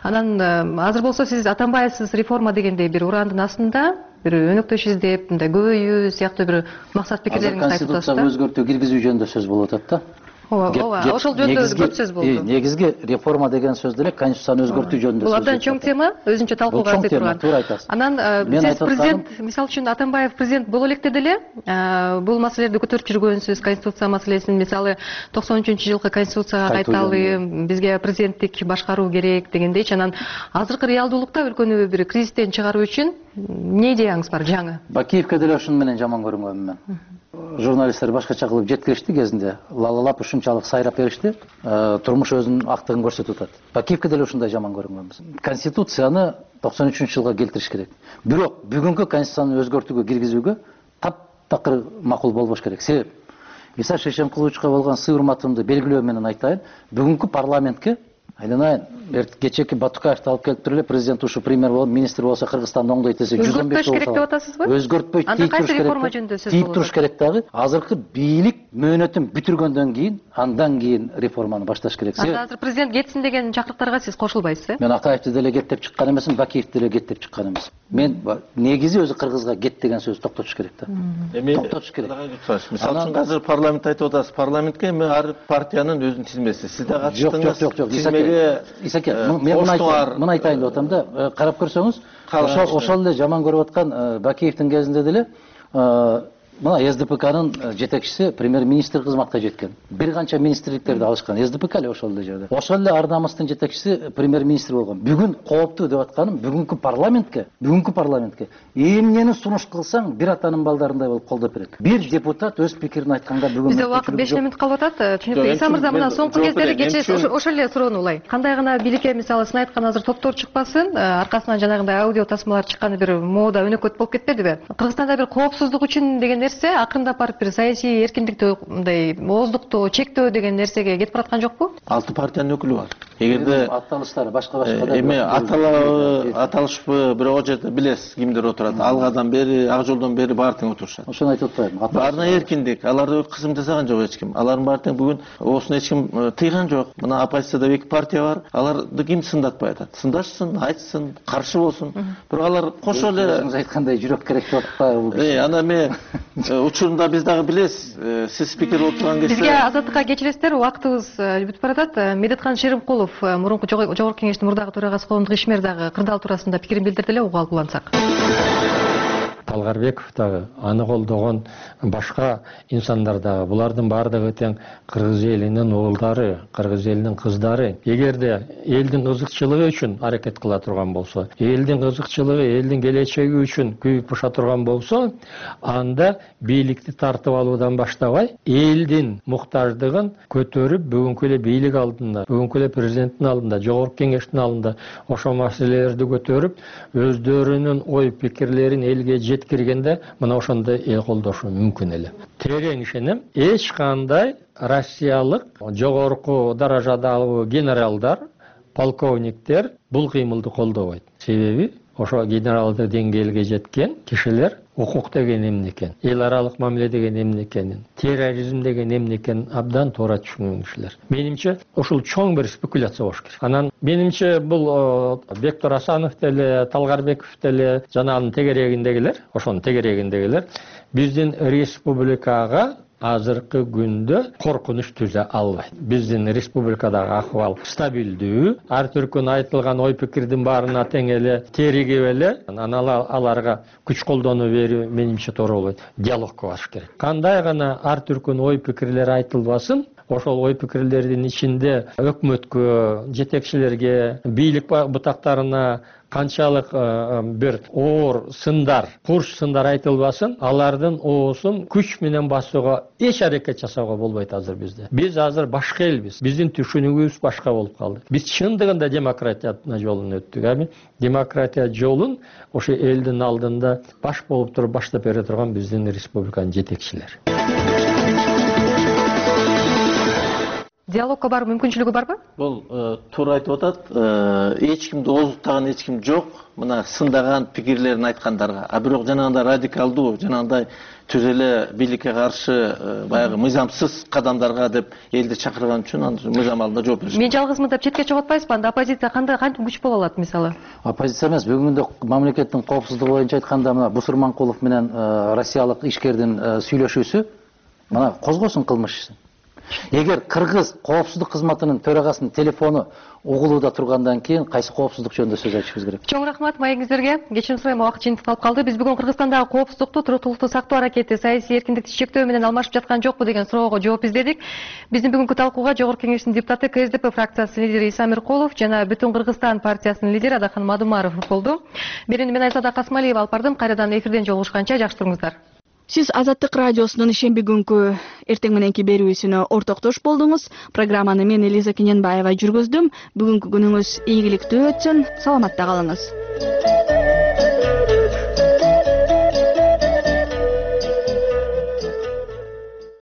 Анан азыр болсо сиз Атамбаевсиз реформа дегендей бир урандын астында бир өнөктөш издеп, мындай көбөйүү сыяктуу бир максат пикирлериңизди айтып атасыз да. Конституцияга өзгөртүү киргизүү жөнүндө сөз болуп атат да. ооба ошол жөнүндө көп сөз болду. Негизги реформа деген сөз деле конституцияны өзгөртүү жөнүндө сөз. Бул абдан чоң тема, өзүнчө талкууга арзый турган. Туура айтасыз. Анан сиз президент, мисалы үчүн Атамбаев президент боло электе деле бул маселелерди көтөрүп жүргөнсүз, конституция маселесин, мисалы 93-жылкы конституцияга кайталы, бизге президенттик башкаруу керек дегендейчи. Анан азыркы реалдуулукта өлкөнү бир кризистен чыгаруу үчүн эмне идеяңыз бар жаңы? Бакиевке деле ушуну менен жаман көрүнгөнмүн мен. Журналисттер башкача кылып жеткиришти кезинде, лалалап ушунчалык сайрап беришти, турмуш өзүнүн актыгын көрсөтүп атат. Бакиевке деле ушундай жаман көрүнгөнбүз. Конституцияны 93-жылга келтириш керек. Бирок бүгүнкү конституцияны өзгөртүүгө киргизүүгө таптакыр макул болбош керек. Себеп Иса Шешенкуловичка болгон сый урматымды белгилөө менен айтайын, бүгүнкү парламентке айланайын, кечеки Батукаевди алып келип туруп эле президент ушу премьер болуп, министр болсо Кыргызстанды оңдойт десе, 115 керек деп атасызбы? Өзгөртпөй тийип туруш керек дагы. Азыркы бийлик мөөнөтүн бүтүргөндөн кийин, андан кийин реформаны башташ керек. Азыр президент кетсин деген чакырыктарга сиз кошулбайсыз, э? Мен Акаевди деле кет деп чыккан эмесмин, Бакиевди деле кет деп чыккан эмес. Мен негизи өзү Кыргызга кет деген сөздү токтотуш керек да. Токтотуш керек. Мисалы үчүн азыр парламент айтып атасыз, парламентке ар партиянын өзүнүн тизмеси. Сиз да катыштыңыз. Жок. Исаке, мен муну айтайын деп атам да, карап көрсөңүз, ошол эле жаман көрүп аткан Бакиевдин кезинде деле мына СДПКнын жетекчиси премьер-министр кызматка жеткен. Бир канча министрликтерди алышкан. СДПК эле ошол эле жерде. Ошол эле Ардамыстын жетекчиси премьер-министр болгон. Бүгүн кооптуу деп атканым бүгүнкү парламентке эмнени сунуш кылсаң бир атанын балдарындай болуп колдоп берет. Бир депутат өз пикирин айтканга бүгүн бизде убакыт 5 минут калып атат. Иса мырза, мына соңку кездери кечээ ошол эле суроону улай. Кандай гана бийликке мисалы сын айткан азыр топтор чыкпасын, аркасынан жанагындай аудио тасмалар чыкканы бир мода өнөкөт болуп кетпедиби? Кыргызстанда бир коопсуздук үчүн деген нерсе акырындап барып бир саясий эркиндикти мындай ооздукту чектөө деген нерсеге кетип бараткан жокпу? 6 партиянын өкүлү бар. Эгерде атталыштары башка эми аталышпы, бирок ал жерде билесиз кимдер отурат. Алгадан бери, ак жолдон бери баары тең отурушат. Ошону айтып атпаймынбы? Баарына эркиндик, аларды кысым жасаган жок эч ким. Алардын баары тең бүгүн осуну эч ким тыйган жок. Мына оппозицияда 2 партия бар. Аларды ким сындатпай атат? Сындашсын, айтсын, каршы болсун. Бирок алар кошо эле өзүңүз айткандай жүрөк керек деп атпайбы? Ана мен учурунда биз дагы билесиз, сиз спикер болуп турган кезде бизге азаттыкка кечиресиздер, убактыбыз бүтүп баратат. Медеткан Шеримкулов, мурунку жогорку кеңештин мурдагы төрагасы Коомдук ишмер дагы кырдаал туурасында пикирин билдирди эле, угуп улантсак. Талгарбеков дагы, аны колдогон башка инсандар дагы, булардын баардыгы тең кыргыз элинин уулдары, кыргыз элинин кыздары. Эгерде элдин кызыкчылыгы үчүн аракет кыла турган болсо, элдин кызыкчылыгы, элдин келечеги үчүн күйүп пыша турган болсо, анда бийликти тартып алуудан баштабай, элдин муктаждыгын көтөрүп, бүгүнкү эле бийлик алдында, бүгүнкү эле президенттин алдында, жогорку кеңештин алдында ошол маселелерди көтөрүп, өздөрүнүн ой пикирлерин элге жеткиргенде мына ошондой эл колдошу мүмкүн эле. Терең ишенем, эч кандай Россиялык жогорку даражадагы генералдар, полковниктер бул кыймылды колдобойт. Себеби ошо генералдык деңгээлге жеткен кишилер укук деген эмне экен, эл аралык мамиле деген эмне экенин, терроризм деген эмне экенин абдан туура түшүнгөн кишилер. Менимче ушул чоң бир спекуляция болуш керек. Анан менимче бул Бектор Асанов деле, Талгарбеков деле, жанагынын тегерегиндегилер, ошонун тегерегиндегилер биздин республикага азыркы күндө коркунуч түзө албайт. Биздин республикадагы акыбал стабилдүү, ар түркүн айтылган ой пикирдин баарына тең эле теригип эле, аларга күч колдонуу берүү менимче туура болбойт. Диалогко баш керек. Кандай гана ар түркүн ой пикирлер айтылбасын, ошол ой пикирлердин ичинде өкмөткө, жетекчилерге, бийлик бутактарына канчалык бир оор сындар, курч сындар айтылбасын, алардын оосун күч менен басууга эч аракет жасауга болбойт азыр бизде. Биз азыр башка элбиз. Биздин түшүнүгүбүз башка болуп калды. Биз чындыгында демократиянын жолун өттүк. Эми демократия жолун ошо элдин алдында баш болуп туруп баштап бере турган биздин республиканын жетекчилери. Диалогко баруу мүмкүнчүлүгү барбы? Бул туура айтып атат. Эч кимди ооздуктаган эч ким жок. Мына сындаган пикирлерин айткандарга. А бирок жанагындай радикалдуу, жанагындай түз эле бийликке каршы баягы мыйзамсыз кадамдарга деп элди чакырган үчүн аны мыйзам алдында жооп бериш. Мен жалгызмын деп четке чыгытпайсызбы? Анда оппозиция кантип күч боло алат мисалы? Оппозиция эмес, бүгүндө мамлекеттин коопсуздугу боюнча айтканда мына Бусурманкулов менен Россиялык ишкердин сүйлөшүүсү мына козгосун кылмыш ишин. Эгер Кыргыз коопсуздук кызматынын төрагасынын телефону угулууда тургандан кийин кайсы коопсуздук жөнүндө сөз айтышыбыз керек? Чоң рахмат маегиңиздерге. Кечирим сурайм, убакыт жыйынтык калып калды. Биз бүгүн Кыргызстандагы коопсуздукту, туруктуулукту сактоо аракети саясий эркиндикти чектөө менен алмашып жаткан жокпу деген суроого жооп издедик. Биздин бүгүнкү талкууга Жогорку Кеңештин депутаты, КСДП фракциясынын лидери Иса Миркулов жана Бүтүн Кыргызстан партиясынын лидери Адахан Мадумаров болду. Берени мен Айзада Касмалиева алып бардым. Кайрадан эфирден жолугушканча жакшы туруңуздар. Сиз Азаттык радиосунун ишемби күнкү эртең мененки берүүсүнө ортоктош болдуңуз. Программаны мен Элиза Кененбаева жүргүздүм. Бүгүнкү күнүңүз ийгиликтүү өтсүн. Саламатта калыңыз.